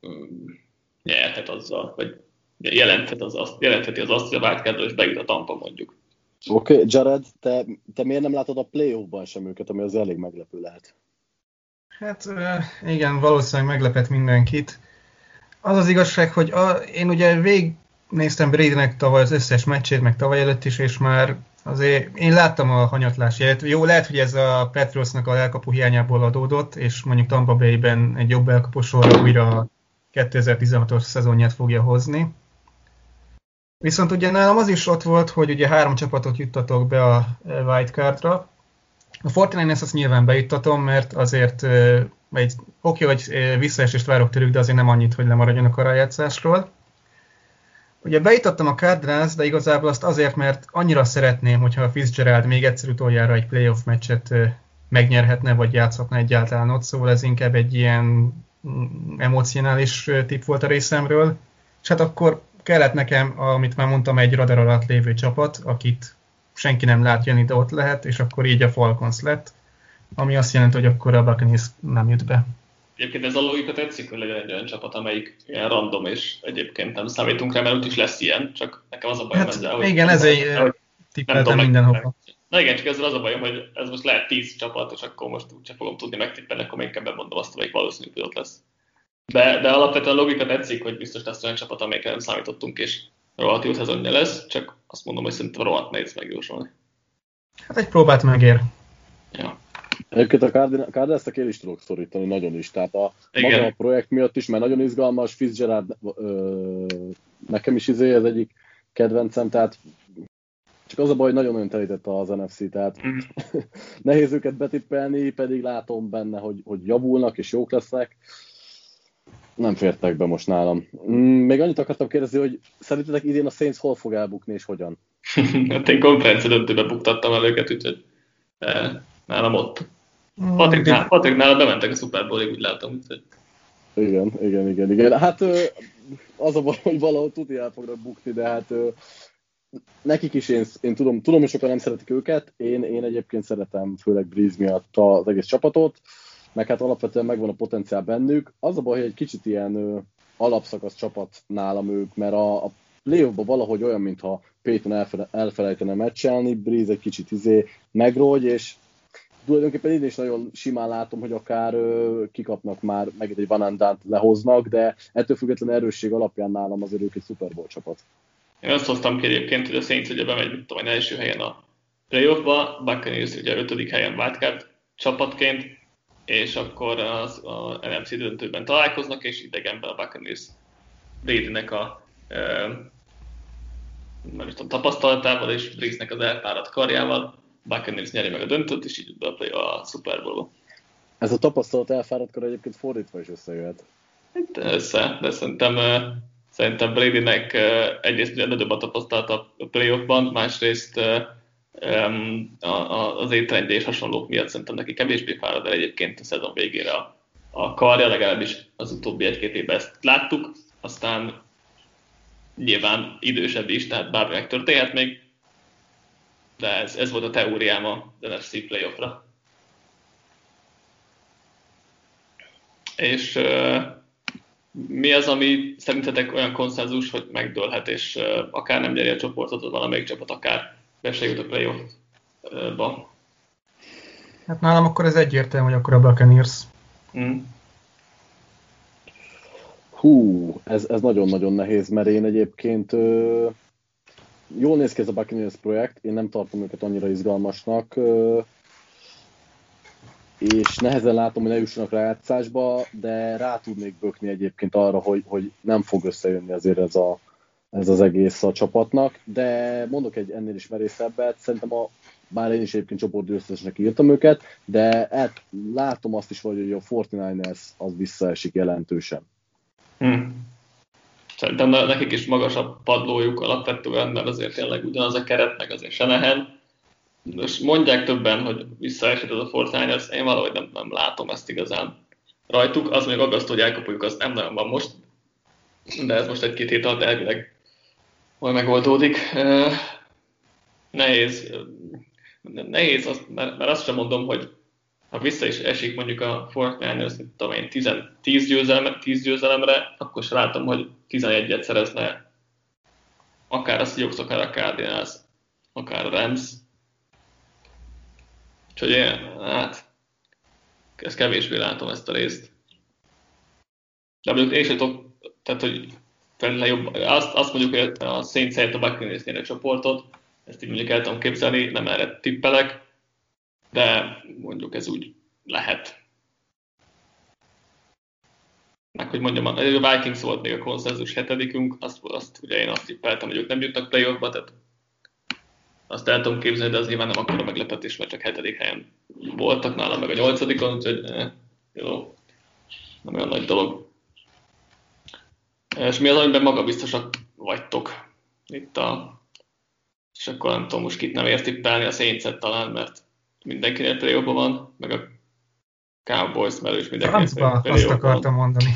nyerhet azzal, vagy jelentheti az azt, hogy a wildcardról is bejut a Tampa mondjuk. Oké, Jared, te miért nem látod a playoffban sem őket, ami az elég meglepő lehet? Hát igen, valószínűleg meglepett mindenkit. Az az igazság, hogy én ugye végignéztem Bradynek tavaly az összes meccsét, meg tavaly előtt is, és már azért én láttam a hanyatlás jelet. Jó, lehet, hogy ez a Patriotsnak a elkapu hiányából adódott, és mondjuk Tampa Bay-ben egy jobb elkapó sorra újra 2016-os szezonját fogja hozni. Viszont ugye nálam az is ott volt, hogy ugye 3 csapatot juttatok be a wildcardra. A 49ers azt nyilván bejuttatom, mert azért oké, hogy visszaesést várok tőlük, de azért nem annyit, hogy lemaradjanak a rájátszásról. Ugye bejutottam a Cardinals, de igazából azt azért, mert annyira szeretném, hogyha a Fitzgerald még egyszer utoljára egy playoff meccset megnyerhetne, vagy játszhatna egyáltalán ott, szóval ez inkább egy ilyen emocionális tipp volt a részemről. És hát akkor kellett nekem, amit már mondtam, egy radar alatt lévő csapat, akit senki nem lát jönni, de ott lehet, és akkor így a Falcons lett, ami azt jelenti, hogy akkor a Buccaneers nem jut be. Egyébként ez a logika tetszik, hogy legyen egy olyan csapat, amelyik ilyen random, és egyébként nem számítunk rá, mert úgyis lesz ilyen, csak nekem az a bajom ezzel, hogy... Igen, ezért tippeltem mindenhova. Na igen, csak ezzel az a bajom, hogy ez most lehet 10 csapat, és akkor most úgyse fogom tudni megtippelni, akkor még inkább mondom azt, amelyik valószínűleg hogy ott lesz. De alapvetően a logika tetszik, hogy biztos lesz olyan csapat, amelyikre nem számítottunk, és rohadt jó szezonja lesz, csak azt mondom, hogy szerintem rohadt nehéz megjósolni. Hát egy próbát megér. Ja. Egyébként a Cardinals-t én is tudok szorítani, nagyon is. Tehát maga a projekt miatt is, mert nagyon izgalmas, Fitzgerald nekem is ez egyik kedvencem, tehát csak az a baj, hogy nagyon telített az NFC, tehát nehéz őket betippelni, pedig látom benne, hogy javulnak és jók lesznek. Nem fértek be most nálam. Még annyit akartam kérdezni, hogy szerintetek idén a Saints hol fog elbukni és hogyan? Hát én konferencia döntőbe buktattam el őket, úgyhogy nálam ott. Patrik nála bementek a Super Bowl-ig, úgy látom. Úgyhogy... Igen. Hát az a baj, hogy valahol tudni el fognak bukni, de hát nekik is én tudom, hogy sokan nem szeretik őket, én egyébként szeretem, főleg Breeze miatt az egész csapatot, meg hát alapvetően megvan a potenciál bennük. Az a baj, hogy egy kicsit ilyen alapszakasz csapat nálam ők, mert a playoffban valahogy olyan, mintha Peyton elfelejtene meccselni, Breeze egy kicsit megrogy, és tulajdonképpen én is nagyon simán látom, hogy akár kikapnak már, megint egy Van Andant lehoznak, de ettől független erősség alapján nálam azért ők egy Super Bowl csapat. Én azt hoztam ki egyébként, hogy a Saints ugye bemegy, mit tudom, első helyen a playoffba, Buccaneers ugye 5. helyen wildcard csapatként, és akkor a NFC döntőben találkoznak, és idegenben a Buccaneers Bradynek a nem is tudom, tapasztalatával és Breeze-nek az elfáradt karjával Buccaneers nyeri meg a döntőt, és így a Super Bowl-ba. Ez a tapasztalat elfáradt kor egyébként fordítva is összejöhet. Össze, de szerintem Bradynek egyrészt ugye nagyobb a tapasztalat a playoffban, másrészt az étrendje és hasonlók miatt szerintem neki kevésbé fárad el egyébként a szezon végére a karja, legalábbis az utóbbi 1-2 évben ezt láttuk, aztán nyilván idősebb is, tehát bármi megtörténhet még, de ez volt a teóriám az NFC playoffra. És mi az, ami szerintetek olyan konszenzus, hogy megdőlhet, és akár nem nyeri a csoportot, valamelyik csapat akár be se jut a playoffba? Hát nálam akkor ez egyértelmű, hogy akkor a Buccaneers. Ez nagyon-nagyon nehéz, mert én egyébként jól néz ki ez a Buccaneers projekt, én nem tartom őket annyira izgalmasnak, és nehezen látom, hogy ne jussanak rájátszásba, de rá tudnék bökni egyébként arra, hogy nem fog összejönni azért ez az egész a csapatnak, de mondok egy ennél is merészebbet, szerintem bár én is egyébként csoportgyőztesnek írtam őket, de látom azt is, hogy a 49ers az visszaesik jelentősen. Szerintem nekik is magasabb padlójuk alapvetően, mert azért tényleg ugyanaz a keret, meg azért Shanahan. És mondják többen, hogy visszaesett ez a Fortnite, én valahogy nem látom ezt igazán rajtuk. Az még aggasztó, hogy elkapoljuk, az nem nagyon van most, de ez most 1-2 hét alatt elvileg majd megoldódik. Nehéz mert azt sem mondom, hogy ha vissza is esik mondjuk a Fortnite, mit tudom én, 10 győzelemre, akkor sem látom, hogy 11-et szerezne akár a Seahawks, akár a Cardinals, akár a Rams. Úgyhogy ezt kevésbé látom ezt a részt. De mondjuk én sem tudok, tehát hogy jobb, azt mondjuk, hogy a Saints helyett a Buccaneers nyeri a csoportot, ezt így mondjuk el tudom képzelni, nem erre tippelek, de mondjuk ez úgy lehet. Meg hogy mondjam, a Vikings volt még a konszenzus 7-ünk, azt ugye én azt tippeltem, hogy ők nem jutnak playoffba, tehát azt el tudom képzelni, de az nyilván nem akkora meglepetés, mert csak 7. helyen voltak nálam, meg a 8-on, úgyhogy jó, nem olyan nagy dolog. És mi az, amiben magabiztosak vagytok itt és akkor nem tudom most kit nem ért tippelni, a Saints-et talán, mert mindenkinél playoffban van, meg a Cowboys, mert ő is mindenkinél playoffban van. Azt akartam mondani.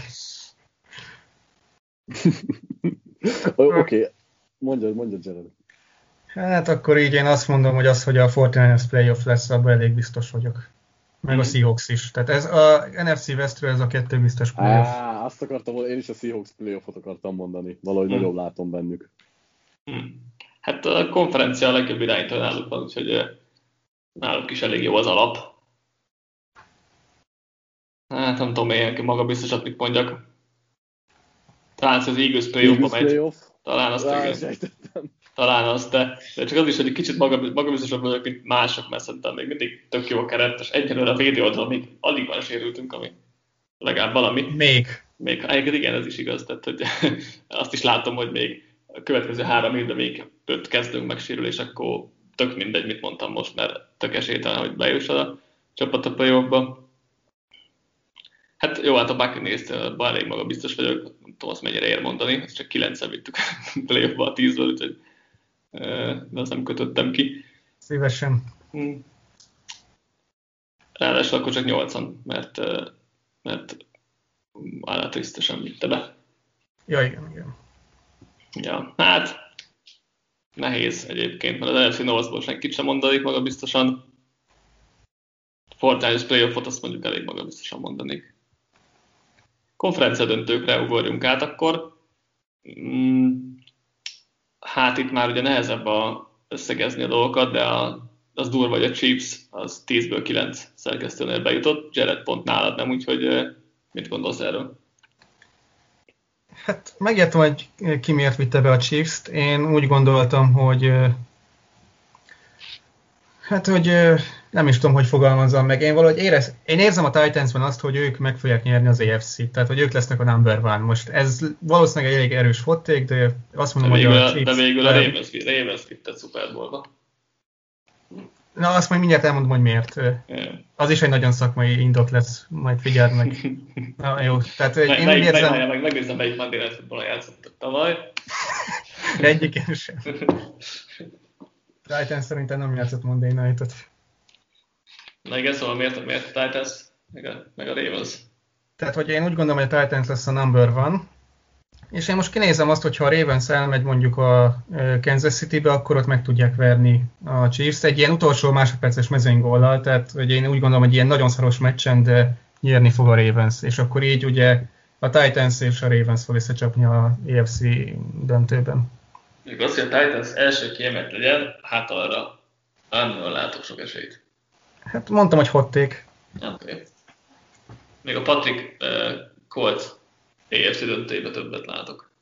Oké, mondjad Jared. Hát akkor így én azt mondom, hogy hogy a 49ers playoff lesz, abban elég biztos vagyok. Meg a Seahawks is. Tehát ez a NFC Westről ez a 2 biztos playoff. Azt akartam, én is a Seahawks playoffot akartam mondani. Valahogy nagyobb látom bennük. Hát a konferencia a legjobb irányító náluk van, úgyhogy náluk is elég jó az alap. Hát nem tudom, én magabiztosat mit mondjak. Talán az Eagles playoffba megy. Talán azt talán az, de csak az is, hogy egy kicsit magabiztosabb vagyok, mint mások, mert szerintem még mindig tök jó a keret, és egyelőre a védő oldalon még alig van sérültünk, ami legalább valami. Még. Igen, ez is igaz, tehát hogy azt is látom, hogy még a következő 3 évben még 5 kezdünk megsérülés, akkor tök mindegy, mit mondtam most, mert tök esélytelen, hogy bejuss a csapat a playoffba. Hát jó, hát a Buccaneers-ben elég magabiztos vagyok, nem tudom azt mennyire ér mondani, ezt csak 9-en vittük a playoffba a 10-ből, úgyhogy de azt nem kötöttem ki. Szívesen. Ráadásul akkor csak 8-an, mert állatrésztesen vitte be. Ja, igen. Ja, hát nehéz egyébként, mert az NFC Northból senkit sem mondanék magabiztosan. Fortnite playoffot azt mondjuk elég magabiztosan mondanék. Konferencia döntőkre ugorjunk át akkor. Hát itt már ugye nehezebb összegezni a dolgokat, de az durva, hogy a Chiefs az 10-ből 9 szerkesztőnél bejutott. Jared pont nálad nem, úgyhogy mit gondolsz erről? Hát megértem, hogy ki miért vitte be a Chiefs-t. Én úgy gondoltam, hogy nem is tudom, hogy fogalmazzam meg. Én valahogy én érzem a Titansben azt, hogy ők meg fogják nyerni az AFC-t, tehát hogy ők lesznek a number one. Most ez valószínűleg egy elég erős hot take, de azt mondom, hogy a Chiefs... De végül a Ravens vitte Super Bowlba. Na, azt majd mindjárt elmondom, hogy miért. Az is egy nagyon szakmai indok lesz, majd figyeld meg. Na, jó, tehát én úgy érzem... Megnézem, melyik Monday Night Football-on játszottak tavaly. Egyiken sem. Titans szerintem nem játszott Monday Night-ot. Na igen, szóval miért a Titans, meg a Ravens? Tehát, hogy én úgy gondolom, hogy a Titans lesz a number one, és én most kinézem azt, hogyha a Ravens elmegy mondjuk a Kansas City-be, akkor ott meg tudják verni a Chiefs egy ilyen utolsó másodperces mezőnygóllal, tehát hogy én úgy gondolom, hogy ilyen nagyon szoros meccsen, de nyerni fog a Ravens, és akkor így ugye a Titans és a Ravens fog összecsapni a AFC döntőben. Még azt, hogy a Titans első kiemelt legyen, hát arra nem látok sok esélyt. Hát mondtam, hogy hot take. Okay. Még a Patrick Colts AFC döntőjében többet látok.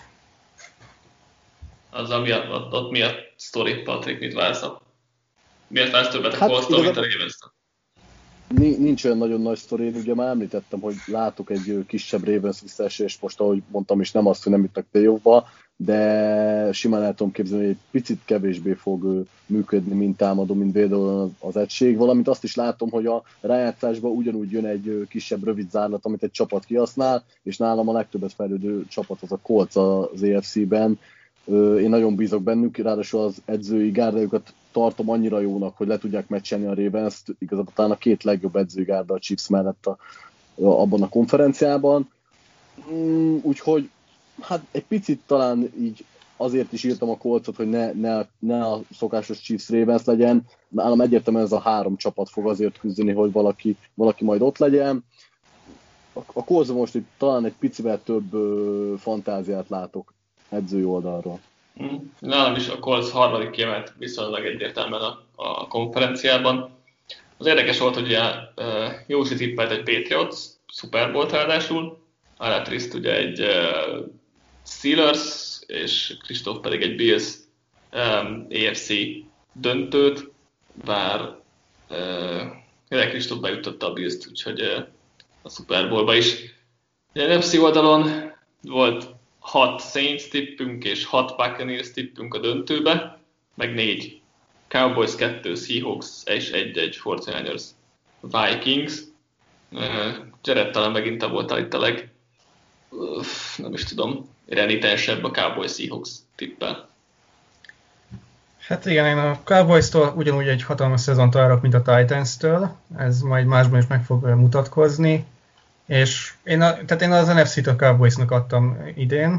Ott mi a sztori, Patrick, mit vársz? Miért vársz többet a Colts-tól, mint a Ravens-től? Nincs olyan nagyon nagy sztori, ugye már említettem, hogy látok egy kisebb Ravens visszaesést, most ahogy mondtam is, nem azt, hogy nem jutnak playoffba, de simán el tudom képzelni, hogy egy picit kevésbé fog működni, mint támadó, mint védő az egység, valamint azt is látom, hogy a rájátszásban ugyanúgy jön egy kisebb rövid zárlat, amit egy csapat kihasznál, és nálam a legtöbbet fejlődő csapat az a Colts az AFC-ben. Én nagyon bízok bennük, ráadásul az edzői gárdájukat tartom annyira jónak, hogy le tudják meccselni a Ravens-t, igazából talán a két legjobb edzői gárda a Chiefs mellett abban a konferenciában. Úgyhogy hát egy picit talán így azért is írtam a Coltsot, hogy ne a szokásos Chiefs Ravens legyen. Nálam egyértelműen ez a három csapat fog azért küzdeni, hogy valaki majd ott legyen. A Coltsban most itt talán egy picivel több fantáziát látok edzői oldalról. Nálam is a Colts harmadik kiemelt viszonylag egyértelműen a konferenciában. Az érdekes volt, hogy Józsi tippelt egy Patriots Super Bowl-t ráadásul, Alatriszt ugye egy Steelers, és Kristóf pedig egy Bills AFC döntőt, bár Kristóf bejutotta a Bills-t, úgyhogy a Super Bowl-ba is. A NFC oldalon volt 6 Saints tippünk és 6 Buccaneers tippünk a döntőbe, meg 4 Cowboys, 2 Seahawks és 1 49ers Vikings. Jared talán megint te voltál itt a nem is tudom, renitensebb a Cowboys Seahawks tippel. Hát igen, én a Cowboys-tól ugyanúgy egy hatalmas szezont várok, mint a Titans-től, ez majd másban is meg fog mutatkozni, és én az NFC-t a Cowboys-nak adtam idén.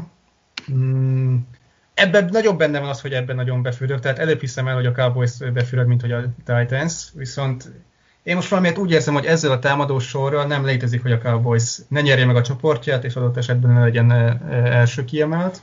Ebben nagyobb benne van az, hogy ebben nagyon befürödök, tehát előbb hiszem el, hogy a Cowboys befüröd, mint hogy a Titans, viszont én most valamiért úgy érzem, hogy ezzel a támadó sorral nem létezik, hogy a Cowboys ne nyerje meg a csoportját, és adott esetben ne legyen első kiemelt.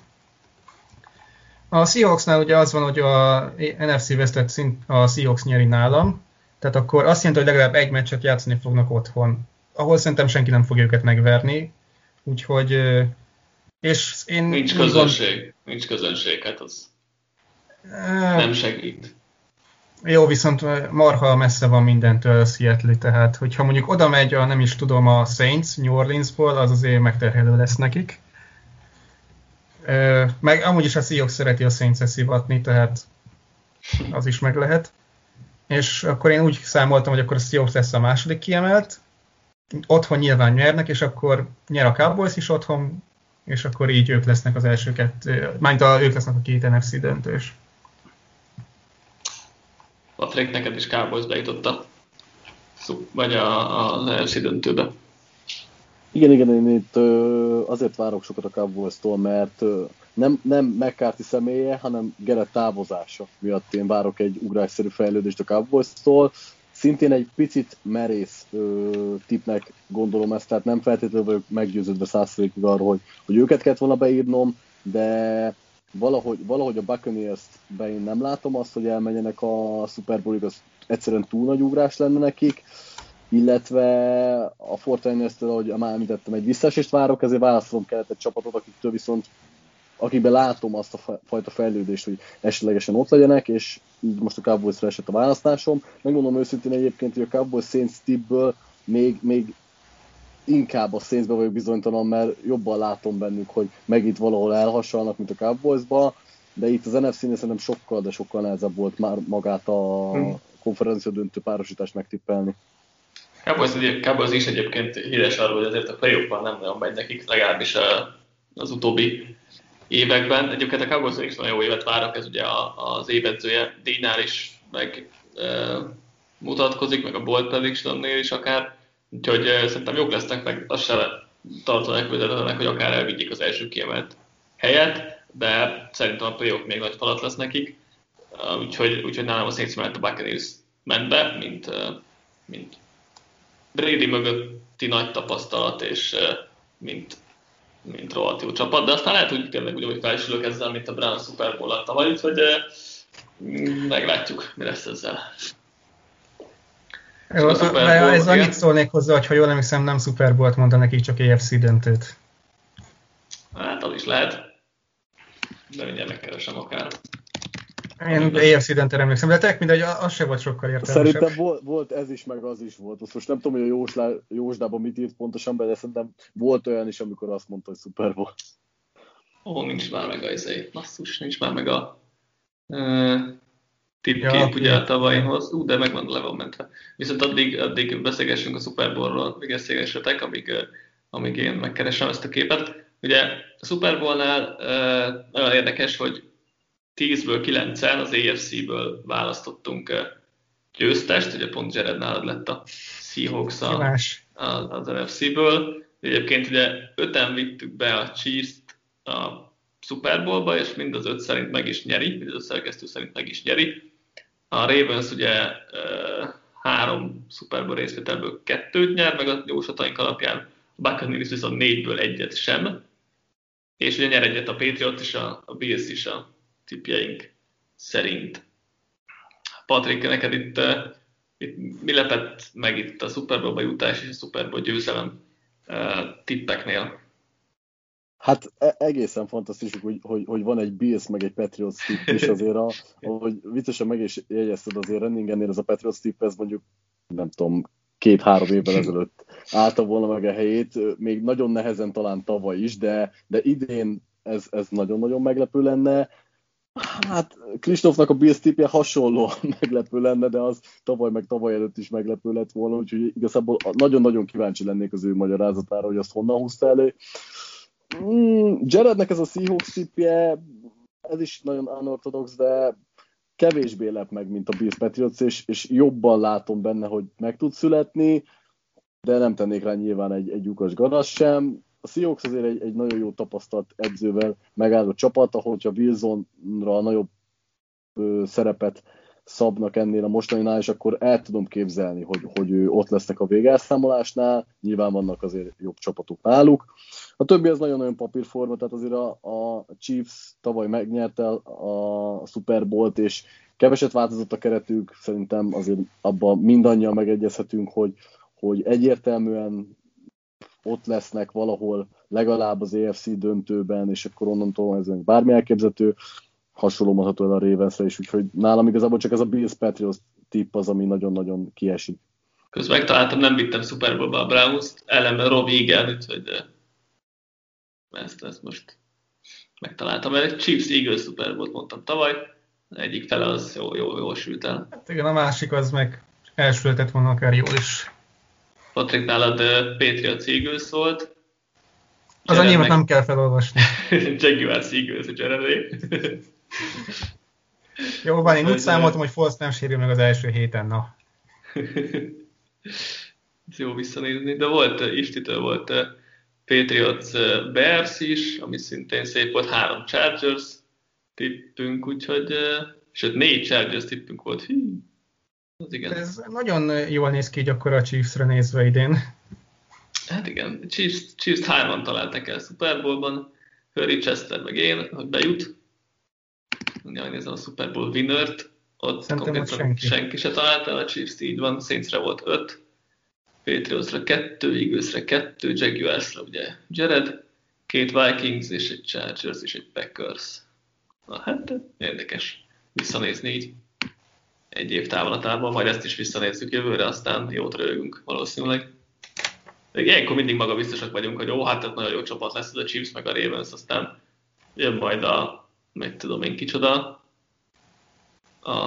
A Seahawksnál ugye az van, hogy a NFC Westet a Seahawks nyeri nálam, tehát akkor azt jelenti, hogy legalább egy meccset játszani fognak otthon, ahol szerintem senki nem fogja őket megverni, úgyhogy... És én nincs közönség, hát az nem segít. Jó, viszont marha messze van mindentől Seattle, tehát hogyha mondjuk oda megy nem is tudom, a Saints New Orleansból, az azért megterhelő lesz nekik. Meg amúgy is a Seahawks szereti a Saints-et szivatni, tehát az is meg lehet. És akkor én úgy számoltam, hogy akkor a Seahawks lesz a második kiemelt, otthon nyilván nyernek, és akkor nyer a Cowboys is otthon, és akkor így ők lesznek az első kettő, ők lesznek a két NFC döntős. Patrick, neked is Cowboys bejutott vagy az NFC döntőbe. Igen, én itt azért várok sokat a Cowboys-tól, mert nem McCarthy személye, hanem Garrett távozása miatt én várok egy ugrásszerű fejlődést a Cowboys-tól. Szintén egy picit merész tippnek gondolom ezt, tehát nem feltétlenül vagyok meggyőződve 100%-ig arról, hogy őket kellett volna beírnom, de valahogy a Buccaneers-ben én nem látom azt, hogy elmenjenek a Super Bowl-ig, az egyszerűen túl nagy ugrás lenne nekik, illetve a 49ers-től, ahogy már említettem, egy visszaesést várok, ezért válaszolom kellett egy csapatot, akiktől viszont akikben látom azt a fajta fejlődést, hogy esetlegesen ott legyenek, és így most a Cowboysra esett a választásom. Megmondom őszintén egyébként, hogy a Cowboys Saints tipből még inkább a Saintsbe vagyok bizonytalan, mert jobban látom bennük, hogy megint valahol elhasonlnak, mint a Cowboysba, de itt az NFC-nél szerintem sokkal nehezebb volt már magát a konferencia döntő párosítást megtippelni. Cowboys is egyébként híres arról, hogy azért a play-offban nem nagyon megy nekik, legalábbis az utóbbi években. Egyébként a Cowboys is nagyon jó évet várok, ez ugye az évedzője Dínál is meg mutatkozik, meg a Bold Prediction-nél is akár. Úgyhogy szerintem jók lesznek, meg azt sem tartanak vezetőnek, hogy akár elvigyék az első kiemelt helyet, de szerintem a play-off még nagy falat lesz nekik. Úgyhogy nálam a Saints mellett a Buccaneers ment be, mint Brady mögötti nagy tapasztalat, és mint rohadt jó csapat, de aztán lehet, hogy tényleg ugyanúgy felsülök ezzel, mint a Browns Super Bowl-at tavaly, úgyhogy meglátjuk, mi lesz ezzel. Jó, ez annyit szólnék hozzá, hogy ha jól emlékszem, nem Super Bowl-t mondta nekik, csak AFC döntőt. Hát az is lehet, de mindjárt megkeresem akár. Én AFC döntőre emlékszem, de tényleg mindegy, az se volt sokkal értelmesebb. Szerintem volt ez is, meg az is volt. Most nem tudom, hogy a Jósdában mit írt pontosan be, de szerintem volt olyan is, amikor azt mondta, hogy Super Bowl. Nincs már meg a basszus, nincs már meg a tippkép ugye a tavainhoz. De megvan, le van mentve. Viszont addig beszélgessünk a Super Bowl-ról, még beszélgessetek, amíg én megkeresem ezt a képet. Ugye a Super Bowl-nál nagyon érdekes, hogy 10-ből 9-en az AFC-ből választottunk győztest, ugye pont Jared nálad lett a Seahawks az NFC-ből. Egyébként ugye 5-en vittük be a Chiefs-t a Super Bowl-ba, és mind az 5 szerint meg is nyeri, mind az 5 szerkesztő szerint meg is nyeri. A Ravens ugye 3 Super Bowl részvételből 2-t nyer, meg a jóslataink alapján a Buccaneers viszont 4-ből 1-et sem. És ugye nyer egyet a Patriots és a Bills is a tippjeink szerint. Patrik, neked itt mi lepett meg itt a Super Bowl-ba jutás és a Super Bowl győzelem tippeknél? Hát egészen fantasztikus, hogy van egy Bills meg egy Patriots tipp is azért, ahogy viccesen meg is jegyezted azért Renningennél, ez a Patriots tipp, ez mondjuk nem tudom, 2-3 évvel ezelőtt állta volna meg a helyét, még nagyon nehezen talán tavaly is, de idén ez nagyon-nagyon meglepő lenne. Hát Kristófnak a Bills tippje hasonlóan meglepő lenne, de az tavaly előtt is meglepő lett volna, úgyhogy igazából nagyon-nagyon kíváncsi lennék az ő magyarázatára, hogy azt honnan húzta elő. Jarednek ez a Seahawks tippje, ez is nagyon unorthodox, de kevésbé lep meg, mint a Bills Patriots, és jobban látom benne, hogy meg tud születni, de nem tennék rá nyilván egy lyukas garas sem. A Seahawks azért egy nagyon jó tapasztalt edzővel megállott csapat, ahogyha Wilsonra nagyobb szerepet szabnak ennél a mostaninál, és akkor el tudom képzelni, hogy ott lesznek a végelszámolásnál, nyilván vannak azért jobb csapatok náluk. A többi az nagyon-nagyon papírforma, tehát azért a Chiefs tavaly megnyerte a Super Bowl-t, és keveset változott a keretük, szerintem azért abban mindannyian megegyezhetünk, hogy egyértelműen ott lesznek valahol legalább az AFC döntőben, és akkor onnantól ez bármi elképzelhető, hasonló mondható el a Ravensre is, úgyhogy nálam igazából csak ez a Bills Patriots tipp az, ami nagyon-nagyon kiesik. Közben megtaláltam, nem vittem Super Bowl-ba a Browns-t, ellenben Robbie Eagle, úgyhogy ezt most megtaláltam. Mert egy Chiefs-Eagles Super Bowl-t mondtam tavaly, egyik fele az jól sült el. Hát igen, a másik az meg elsültett volna akár jól is. Patrik, nálad Patriots Eagles volt. Az enyémet nem kell felolvasni. Jaguars Eagles, hogy Jaredé. Jó, van, én úgy számoltam, hogy Foles nem sérül meg az első héten, na. Jó visszanézni, de Istitől volt Patriots Bears is, ami szintén szép volt, 3 Chargers tippünk, úgyhogy, sőt 4 Chargers tippünk volt. Az igen. Ez nagyon jól néz ki így akkor a Chiefsre nézve idén. Hát igen, Chiefs 3-an találtak el Super Bowl-ban, Hurry, Chester meg én, hogy bejut. Mindjárt nézem a Super Bowl winnert, ott konkrétan senki se talált el, a Chiefs így van, Saintsre volt 5, Patriotsra 2, Eaglesre 2, Jaguarsra ugye Jared, 2 Vikings, és egy Chargers, és egy Packers. Na hát, érdekes visszanézni így egy év távlatában, majd ezt is visszanézzük jövőre, aztán jót rögünk valószínűleg. Ilyenkor mindig magabiztosak vagyunk, hogy hát nagyon jó csapat lesz ez a Chiefs meg a Ravens, aztán jön majd meg tudom én kicsoda, a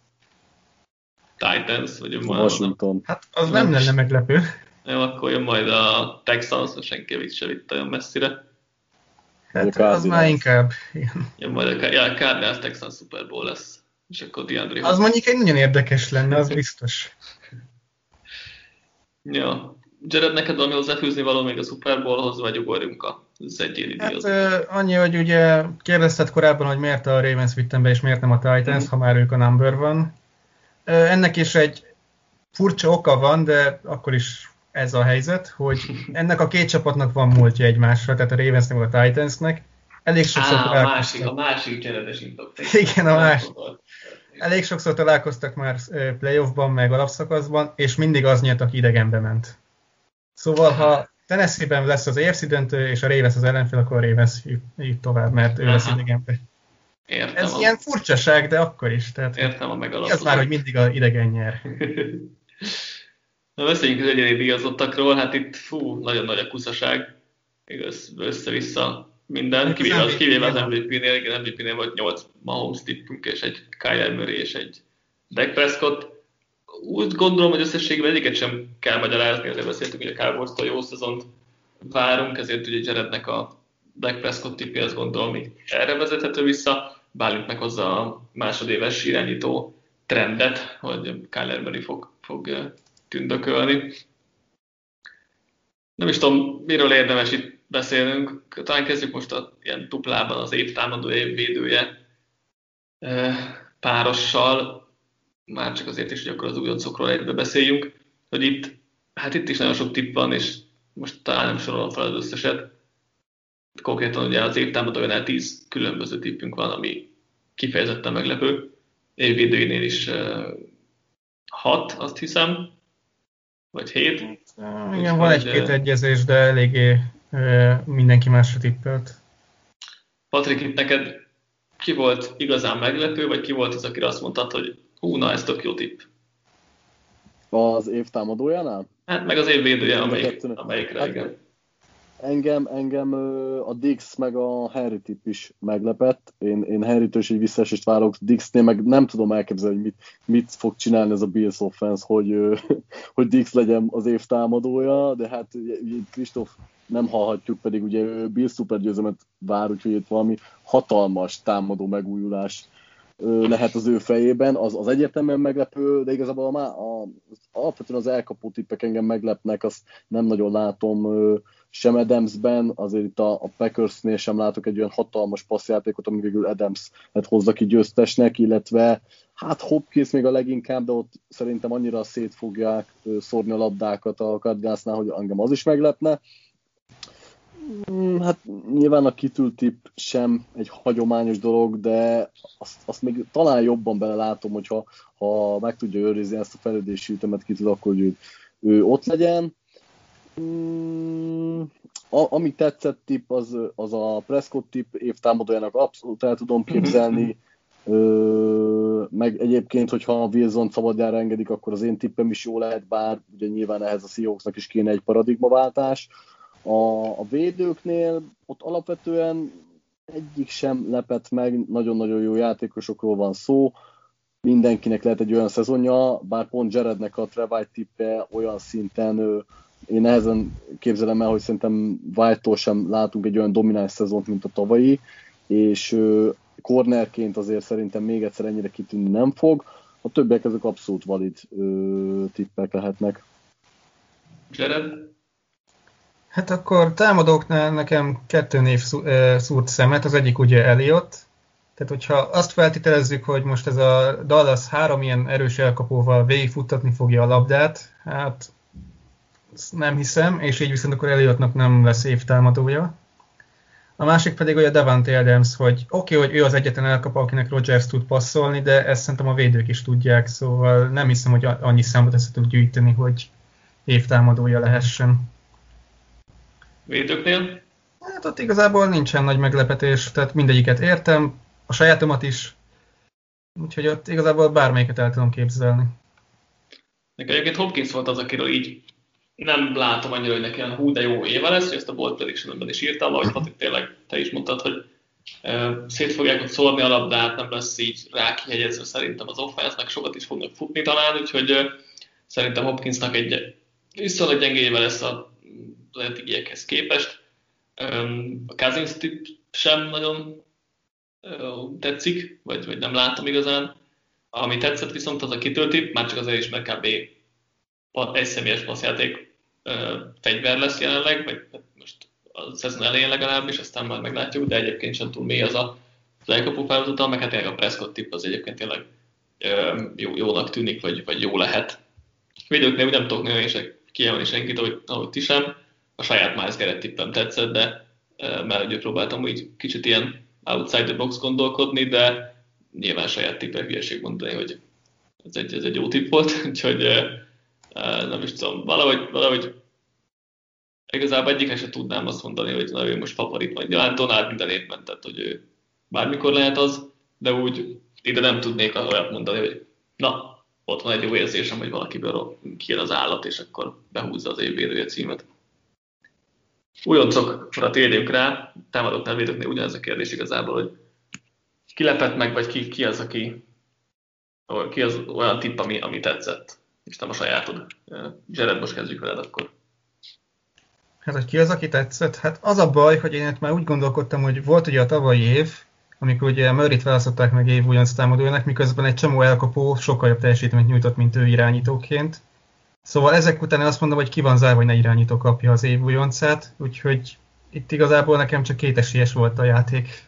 Titans, vagy jön majd Washington. Hát az nem lenne meglepő. Jó, akkor jön majd a Texans, senki se vitt olyan messzire. Hát az már inkább. Jön majd a Cardinals Texans Super Bowl lesz. És akkor DeAndre. Az mondjuk egy nagyon érdekes lenne, az biztos. Ja. Jared, neked valami hozzáfűzni való még a Super Bowlhoz, vagy ugorjunk az egyéni díjhoz? Annyi, hogy ugye kérdezted korábban, hogy miért a Ravens vittem be, és miért nem a Titans, ha már ők a number van. Ennek is egy furcsa oka van, de akkor is ez a helyzet, hogy ennek a két csapatnak van múltja egymásra, tehát a Ravensnek meg a Titansnek. Elég sokszor a másik Jaredes indok. Igen, a másik. Elég sokszor találkoztak már playoffban, meg alapszakaszban, és mindig az nyert, aki idegenbe ment. Szóval, ha Tennessee-ben lesz az AFC döntő, és a Ravens az ellenfél, akkor a Ravens jut tovább, mert ő lesz idegenbe. Értem. Ez ilyen furcsaság, de akkor is. Tehát értem a megalapozott. Ez már, hogy mindig az idegen nyer. Na, beszéljünk az egyéni díjazottakról, hát itt nagyon nagy a kuszaság, igaz, össze-vissza minden, kivéve az MVP-nél, igen, MVP-nél volt 8 Mahomes tippünk, és egy Kyler Murray, és egy Dak Prescott. Úgy gondolom, hogy összességében egyiket sem kell magyarázni, azért beszéltünk, hogy a Cowboys-tól jó szezont várunk, ezért ugye Jarednek a Dak Prescott tippje, azt gondolom, hogy erre vezethető vissza. Bálint meghozza a másodéves irányító trendet, hogy Kyler Murray fog tündökölni. Nem is tudom, miről érdemes itt beszélnünk. Talán kezdjük most ilyen duplában az évtámadó, évvédője párossal. Már csak azért is, hogy akkor az újoncokról egybe beszéljünk, hogy itt is nagyon sok tipp van, és most talán nem sorolom fel az összeset. Konkrétan ugye az évtámadójánál 10 különböző tippünk van, ami kifejezetten meglepő. Évvédőinél is 6, azt hiszem, vagy 7. Igen, van egy-két egyezés, de eléggé mindenki másra tippelt. Patrik, itt neked ki volt igazán meglepő, vagy ki volt az, akire azt mondtad, hogy na, ez tök jó tipp? Az év támadójánál? Hát meg az év védője, amelyikre, hát, igen. Engem a Diggs meg a Henry tipp is meglepett. Én Henrytől is egy visszaesést várok, Diggsnél meg nem tudom elképzelni, hogy mit fog csinálni ez a Bills offense, hogy Diggs legyen az év támadója, de hát Kristóf nem hallhatjuk, pedig ugye ő Bills szupergyőzelmet vár, úgyhogy itt valami hatalmas támadó megújulás lehet az ő fejében, az egyértelműen meglepő, de igazából alapvetően az elkapó tippek engem meglepnek, azt nem nagyon látom sem Adamsben, azért itt a Packersnél sem látok egy olyan hatalmas passzjátékot, ami végül Adams hozza ki győztesnek, illetve hát Hopkins még a leginkább, de ott szerintem annyira szét fogják szórni a labdákat a Cardinalsnál, hogy engem az is meglepne. Hát nyilván a kitűlt tipp sem egy hagyományos dolog, de azt még talán jobban belelátom, hogyha meg tudja őrizni ezt a fejlődési ütemet kitűl, akkor hogy ő ott legyen. Ami tetszett tipp, az a Prescott tipp évtámadójának abszolút el tudom képzelni. Meg egyébként, hogyha a Wilson szabadjára engedik, akkor az én tippem is jó lehet, bár ugye nyilván ehhez a Seahawksnak is kéne egy paradigmaváltás. A védőknél ott alapvetően egyik sem lepett meg, nagyon-nagyon jó játékosokról van szó, mindenkinek lehet egy olyan szezonja, bár pont Jarednek a Trey White tippe olyan szinten, én nehezen képzelem el, hogy szerintem White-tól sem látunk egy olyan domináns szezont, mint a tavalyi, és cornerként azért szerintem még egyszer ennyire kitűnni nem fog, a többiek ezek abszolút valid tippek lehetnek. Jared? Hát akkor támadóknál nekem 2 név szúrt szemet, az egyik ugye Elliott. Tehát hogyha azt feltételezzük, hogy most ez a Dallas 3 ilyen erős elkapóval végigfuttatni fogja a labdát, hát nem hiszem, és így viszont akkor Elliottnak nem lesz évtámadója. A másik pedig olyan Davante Adams, hogy oké, hogy ő az egyetlen elkapó, akinek Rodgers tud passzolni, de ezt szerintem a védők is tudják, szóval nem hiszem, hogy annyi számot össze tud gyűjteni, hogy évtámadója lehessen. Védőknél? Hát ott igazából nincsen nagy meglepetés, tehát mindegyiket értem, a sajátomat is, úgyhogy ott igazából bármelyiket el tudom képzelni. Nekem egyébként Hopkins volt az, akiről így nem látom annyira, hogy neki olyan hú, de jó éve lesz, hogy ezt a Bold Prediction-ben is írtam, ahogy Patrik tényleg te is mondtad, hogy szét fogják ott szórni a labdát, nem lesz így rákihegyezve szerintem az offense, meg sokat is fognak futni talán, úgyhogy szerintem Hopkinsnak egy viszonylag gyenge éve lesz az eddigiekhez képest. A Cousins tipp sem nagyon tetszik, vagy nem látom igazán. Ami tetszett viszont az a kitől tipp, már csak azért is, mert kb. Egy személyes passzjáték fegyver lesz jelenleg, vagy most a szezon elején legalábbis, aztán már meglátjuk, de egyébként sem túl mély az elkapó felhozata, meg hát tényleg a Prescott tipp az egyébként tényleg jónak tűnik, vagy jó lehet. Védőknél úgy nem tudok nagyon kiemelni senkit, ahogy ti sem. A saját Myles Garrett tippem tetszett, de mert próbáltam úgy kicsit ilyen outside the box gondolkodni, de nyilván saját tippel hülyeség mondani, hogy ez egy jó tipp volt, úgyhogy nem is tudom, valahogy igazából egyikre sem tudnám azt mondani, hogy na, ő most favorit vagy. Ja, Donald minden évben, tehát hogy ő bármikor lehet az, de úgy ide nem tudnék olyat mondani, hogy na, ott van egy jó érzésem, hogy valakiből kijön az állat, és akkor behúzza az évvédője címet. Újoncokra térjünk rá, támadóknál, védőknél ugyanez a kérdés igazából, hogy ki lepett meg, vagy ki az, ki az olyan tipp, ami tetszett, és nem a sajátod. Jared, most kezdjük veled akkor. Hát, hogy ki az, aki tetszett? Hát az a baj, hogy én már úgy gondolkodtam, hogy volt ugye a tavalyi év, amikor ugye Murrayt választották meg év újonc támadójának, miközben egy csomó elkapó sokkal jobb teljesítményt nyújtott, mint ő irányítóként. Szóval ezek után azt mondom, hogy ki van zárva, hogy ne irányító kapja az év újoncát, úgyhogy itt igazából nekem csak kétesélyes volt a játék.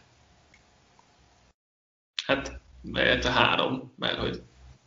Hát, mert a 3, mert hogy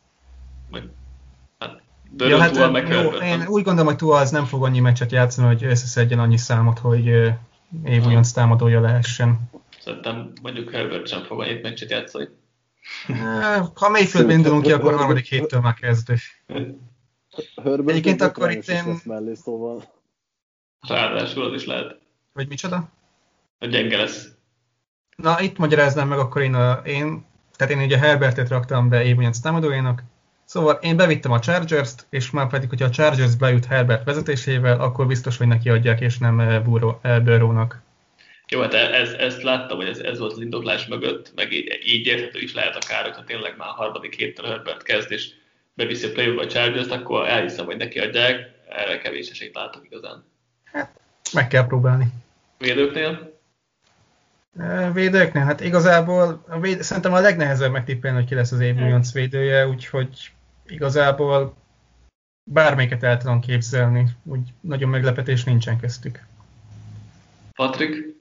hát ja, hát, jó, én úgy gondolom, hogy Tua az nem fog annyi meccset játszani, hogy összeszedjen annyi számot, hogy év újonc támadója lehessen. Szerintem mondjuk Herbert sem fog annyit meccset játszani. Ha Mayfieldbe indulunk ki, akkor a harmadik héttől már kezdő. Egyébként akkor itt én... mellé, szóval. Ráadásul az is lehet. Vagy micsoda? A gyenge lesz. Na, itt magyaráznám meg akkor én ugye Herbertet raktam be év újonc támadójának. Szóval én bevittem a Chargers-t, és már pedig, hogyha a Chargers bejut Herbert vezetésével, akkor biztos, hogy neki adják, és nem Burrow-nak. Jó, hát ezt láttam, hogy ez volt az indoklás mögött, meg így érthető is lehet akár, hogyha tényleg már a harmadik héttől Herbert kezd, és beviszi a play-offba a Chargers-t, akkor elhiszem, hogy neki adják, erre kevés esélyt látok igazán. Hát, meg kell próbálni. Védőknél? Védőknél? Hát igazából szerintem a legnehezebb megtippelni, hogy ki lesz az év újonc védője, úgyhogy igazából bármelyiket el tudom képzelni, úgy nagyon meglepetés nincsen köztük. Patrik?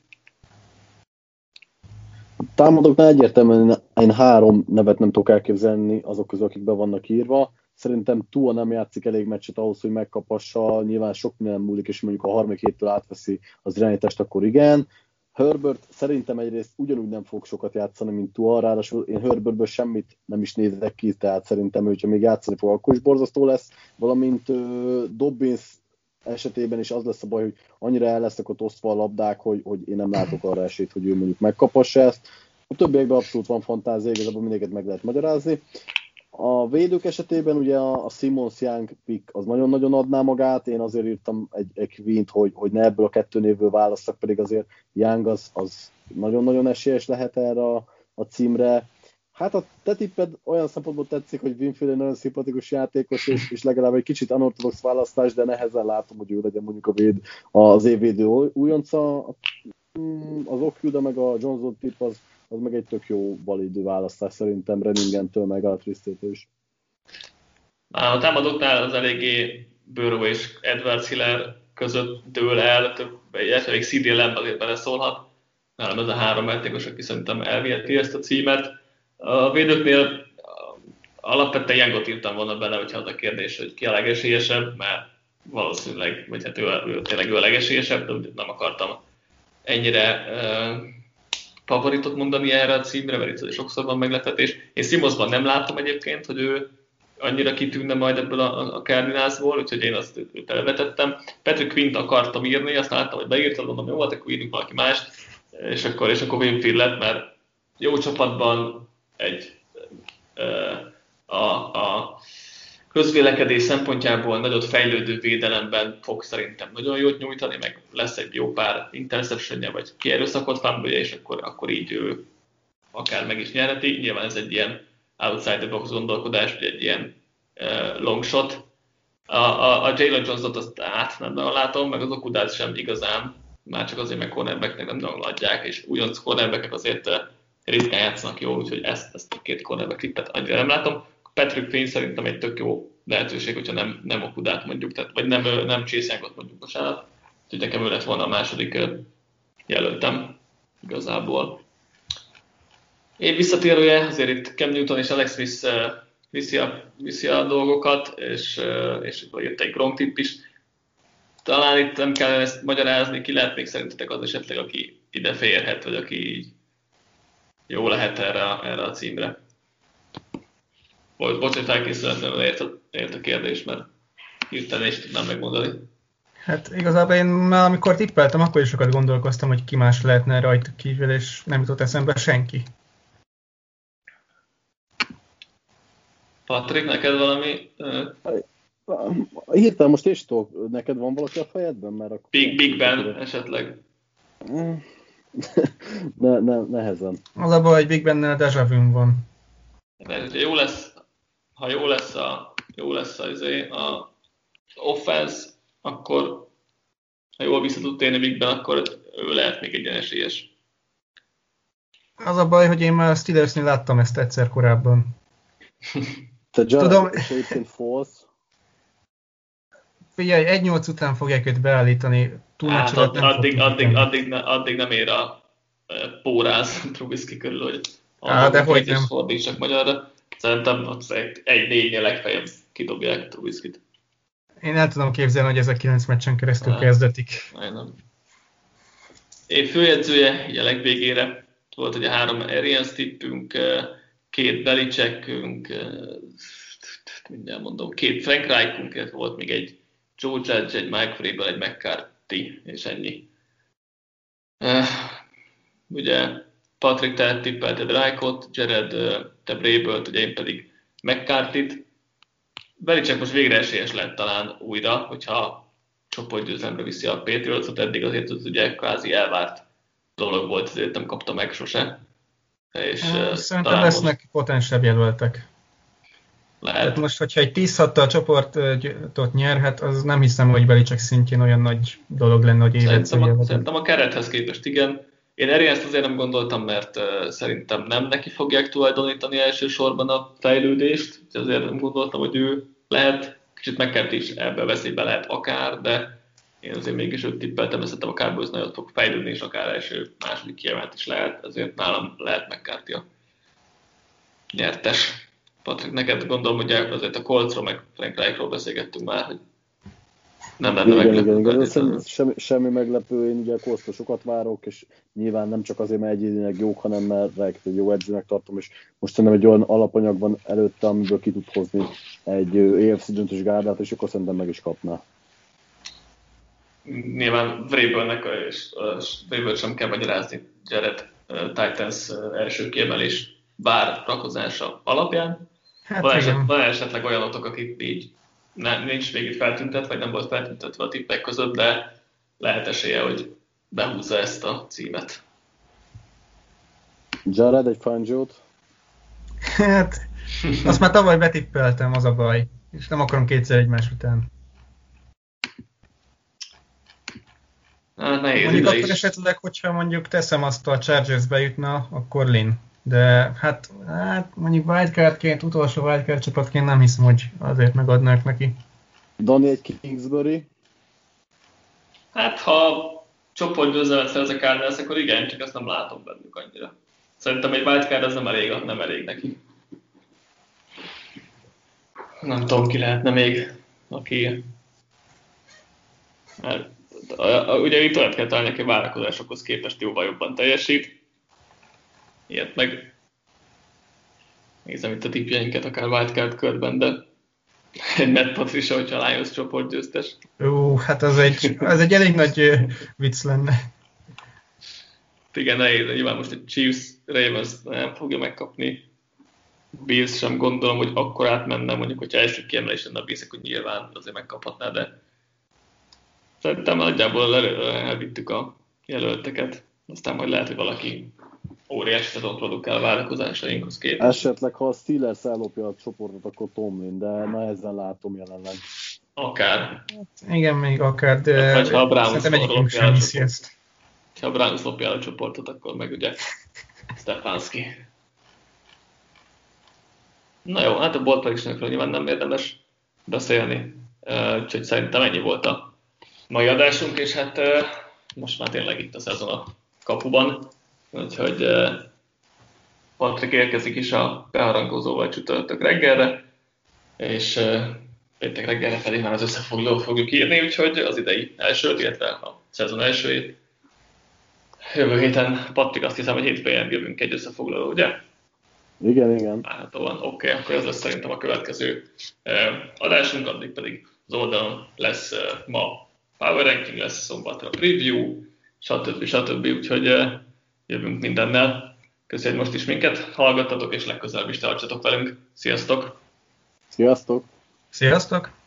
Támadóknál egyértelműen én 3 nevet nem tudok elképzelni azok közül, akik be vannak írva. Szerintem Tua nem játszik elég meccset ahhoz, hogy megkapassa. Nyilván sok minden múlik, és mondjuk a harmadik héttől átveszi az irányítást, akkor igen. Herbert szerintem egyrészt ugyanúgy nem fog sokat játszani, mint Tua, ráadásul én Herbertből semmit nem is nézek ki, tehát szerintem, hogyha még játszani fog, akkor is borzasztó lesz, valamint Dobbins esetében is az lesz a baj, hogy annyira el lesznek ott osztva a labdák, hogy én nem látok arra esélyt, hogy ő mondjuk megkapassa ezt. A többiekben abszolút van fantázia, igazából mindegyiket meg lehet magyarázni. A védők esetében ugye a Simmons Young pick az nagyon-nagyon adná magát, én azért írtam egy Quint, hogy ne ebből a 2 névből válasszak, pedig azért Young az nagyon-nagyon esélyes lehet erre a címre. Hát a te tipped olyan szempontból tetszik, hogy Winfield egy nagyon szimpatikus játékos, és legalább egy kicsit unorthodox választás, de nehezen látom, hogy ő legyen mondjuk az évvédő újonca. Az Okuda meg a Johnson tipp az meg egy tök jó valid választás szerintem Reningentől meg Altrisztétől is. A támadóknál az eléggé Burrow és Edwards Hiller között dől el, még CD Lamb azért beleszólhat. Nálam ez a 3 játékos, aki szerintem elviheti ezt a címet. A védőknél alapvetően Youngot írtam volna bele, hogyha az a kérdés, hogy ki a legesélyesebb, mert valószínűleg, vagy hát ő tényleg ő a legesélyesebb, de nem akartam ennyire favoritot mondani erre a címre, mert itt sokszor van meglepetés. Én Simmonsban nem látom egyébként, hogy ő annyira kitűnne majd ebből a Cardinalsból, úgyhogy én azt elvetettem. Patrick Quint akartam írni, azt láttam, hogy beírtad, mondom, jó, hát akkor írjunk valaki mást, és akkor Winfield lett, mert jó csapatban a közvélekedés szempontjából nagyot fejlődő védelemben fog szerintem nagyon jót nyújtani, meg lesz egy jó pár interceptionje, vagy kierőszakot fumble-je, és akkor így ő akár meg is nyerheti. Nyilván ez egy ilyen outside the box gondolkodás, vagy egy ilyen long shot. A Jalen Jones-ot azt nem látom, meg az Okudát sem igazán, már csak azért, mert cornerbacknek nem nagyon adják, és újonc cornerbackek azért ritkán játszanak jól, úgyhogy ezt a két cornerback klippet annyira nem látom. Patrick Quinn szerintem egy tök jó lehetőség, hogyha nem Okudát mondjuk, tehát, vagy nem Chase Youngot mondjuk, bocsánat. Úgyhogy nekem ő lett volna a második jelöltem igazából. Én visszatérője, azért itt Cam Newton és Alex Smith viszi a dolgokat, és jött egy Gronk tipp is. Talán itt nem kell ezt magyarázni, ki lehet még szerintetek az esetleg, aki ide férhet, vagy aki így jó lehet erre a címre. Bocs, hogy felkészületlenül ért a kérdés, mert hirtelen is tudnám megmondani. Hát igazából én már amikor tippeltem, akkor is sokat gondolkoztam, hogy ki más lehetne rajta kívül, és nem jutott eszembe senki. Patrik, neked valami? Hirtelen most is tudok, neked van valaki a fejedben? Mert akkor Big Ben esetleg. Nehezen. Az a baj, hogy Big Bennel déjà vu van. Jó lesz, ha jó lesz az offense, akkor ha jól vissza tud térni Big Ben, akkor ő lehet még egy esélyes. Az a baj, hogy én már a Steelersnél láttam ezt egyszer korábban. Te Jared és egyébként false. Figyelj, 1-8 után fogják őt beállítani. Hát addig nem ér a póráz Trubisky körül, hogy dehogy nem. Fordítsak magyarra. Szerintem 1-4-nél legfeljebb kidobják Trubiskyt. Én el tudom képzelni, hogy ezek 9 meccsen keresztül kezdetik. Én főjegyzője, így a legvégére volt ugye 3 Arians tippünk, 2 Belichickünk, mindjárt mondom, 2 Frank Reichunk, illetve volt még egy Joe Judge, egy Mike Vrabel, egy McCarthy, és ennyi. Ugye Patrick, te tippelted Reichot, Jared, te Vrabelt, ugye én pedig McCarthyt. Belichick most végre esélyes lett talán újra, hogyha csoportgyőzelemre viszi a Patriotsot, eddig azért az ugye kvázi elvárt dolog volt, ezért nem kapta meg sose. És szerintem lesznek potensebb jelöltek. Lehet. Most, hogyha egy 10-6-tal csoportot nyerhet, az nem hiszem, hogy Belichick szintjén olyan nagy dolog lenne, hogy évet Szerintem a kerethez képest igen. Én Arians-t azért nem gondoltam, mert szerintem nem neki fogják tulajdonítani elsősorban a fejlődést, azért nem gondoltam, hogy ő lehet, kicsit McCarthy is ebbe veszélybe lehet akár, de én azért mégis őt tippeltem, szerintem a Cowboys nagyot fog fejlődni, és akár második kiemelt is lehet, ezért nálam lehet McCarthy a nyertes. Patrik, neked gondolom, hogy azért a Coltsról, meg Frank Reichról beszélgettünk már, hogy nem lenne meglepő. Semmi meglepő, én ugye a Coltstól sokat várok, és nyilván nem csak azért, mert egyénileg jók, hanem mert Reich egy jó edzőnek tartom, és most szerintem egy olyan alapanyag van előtte, amiből ki tud hozni egy AFC döntős gárdát, és akkor szerintem meg is kapná. Nyilván Vrabelnek és Vrabelt sem kell magyarázni Jared Titans első kiemelés várakozása alapján. Hát van esetleg olyanotok, akik így nincs még itt feltüntet, vagy nem volt feltüntetve a tippek között, de lehet esélye, hogy behúzza ezt a címet. Jared, egy Fangio-t? Hát, azt már tavaly betippeltem, az a baj. És nem akarom kétszer egymás után. Hát nehéz mondjuk akkor is. esetleg, hogyha mondjuk teszem azt a Chargers-be jutna, akkor Lin. De hát mondjuk wildcardként, utolsó wildcard csapatként nem hiszem, hogy azért megadnák neki. Dani, egy Kingsbury? Hát ha csoportgyőzelmet szerez a Cardinals, akkor igen, csak ezt nem látom bennük annyira. Szerintem egy wildcard az nem elég neki. Nem tudom, ki lehetne még, aki... Ugye itt olyan kell találni, aki várakozásokhoz képest jóval jobban teljesít. Ilyet meg nézem itt a tippjeinket akár wildcard körben, de Egy Matt Patricia, hogyha a Lions csoportgyőztes. Hát az egy elég nagy vicc lenne. Igen, nehéz, nyilván most egy Chiefs Ravens nem fogja megkapni. Bills sem gondolom, hogy akkor átmenne, mondjuk, hogyha első kiemelés lenne a Bills, akkor nyilván azért megkaphatná, de szerintem nagyjából elvittük a jelölteket. Aztán majd lehet, hogy valaki óriási szezon produkál a várakozásainkhoz képest. Esetleg, ha a Steelers ellopja a csoportot, akkor Tomlin, de nehezen látom jelenleg. Akár. Igen, még akár, de vagy ha a Browns szerintem egyikünk sem hiszi ezt. Ha a Browns lopja el a csoportot, akkor meg ugye Stefanski. Na jó, hát a bold prediction-ekről nyilván nem érdemes beszélni, úgyhogy szerintem ennyi volt a mai adásunk, és hát most már tényleg itt a szezon a kapuban, úgyhogy Patrik érkezik is a beharangozóval csütörtök reggelre, és péntek reggelre pedig már az összefoglalót fogjuk írni, úgyhogy az idei elsőt, illetve a szezon elsőjét. Jövő héten, Patrik, azt hiszem, hogy 7 PM jövünk egy összefoglaló, ugye? Igen. Várhatóan. Oké, akkor ez lesz szerintem a következő adásunk, addig pedig az oldalon lesz ma Power Ranking, lesz szombatra preview, stb. Úgyhogy jövünk mindennel. Köszönjük, hogy most is minket hallgattatok, és legközelebb is tartsatok velünk. Sziasztok! Sziasztok! Sziasztok!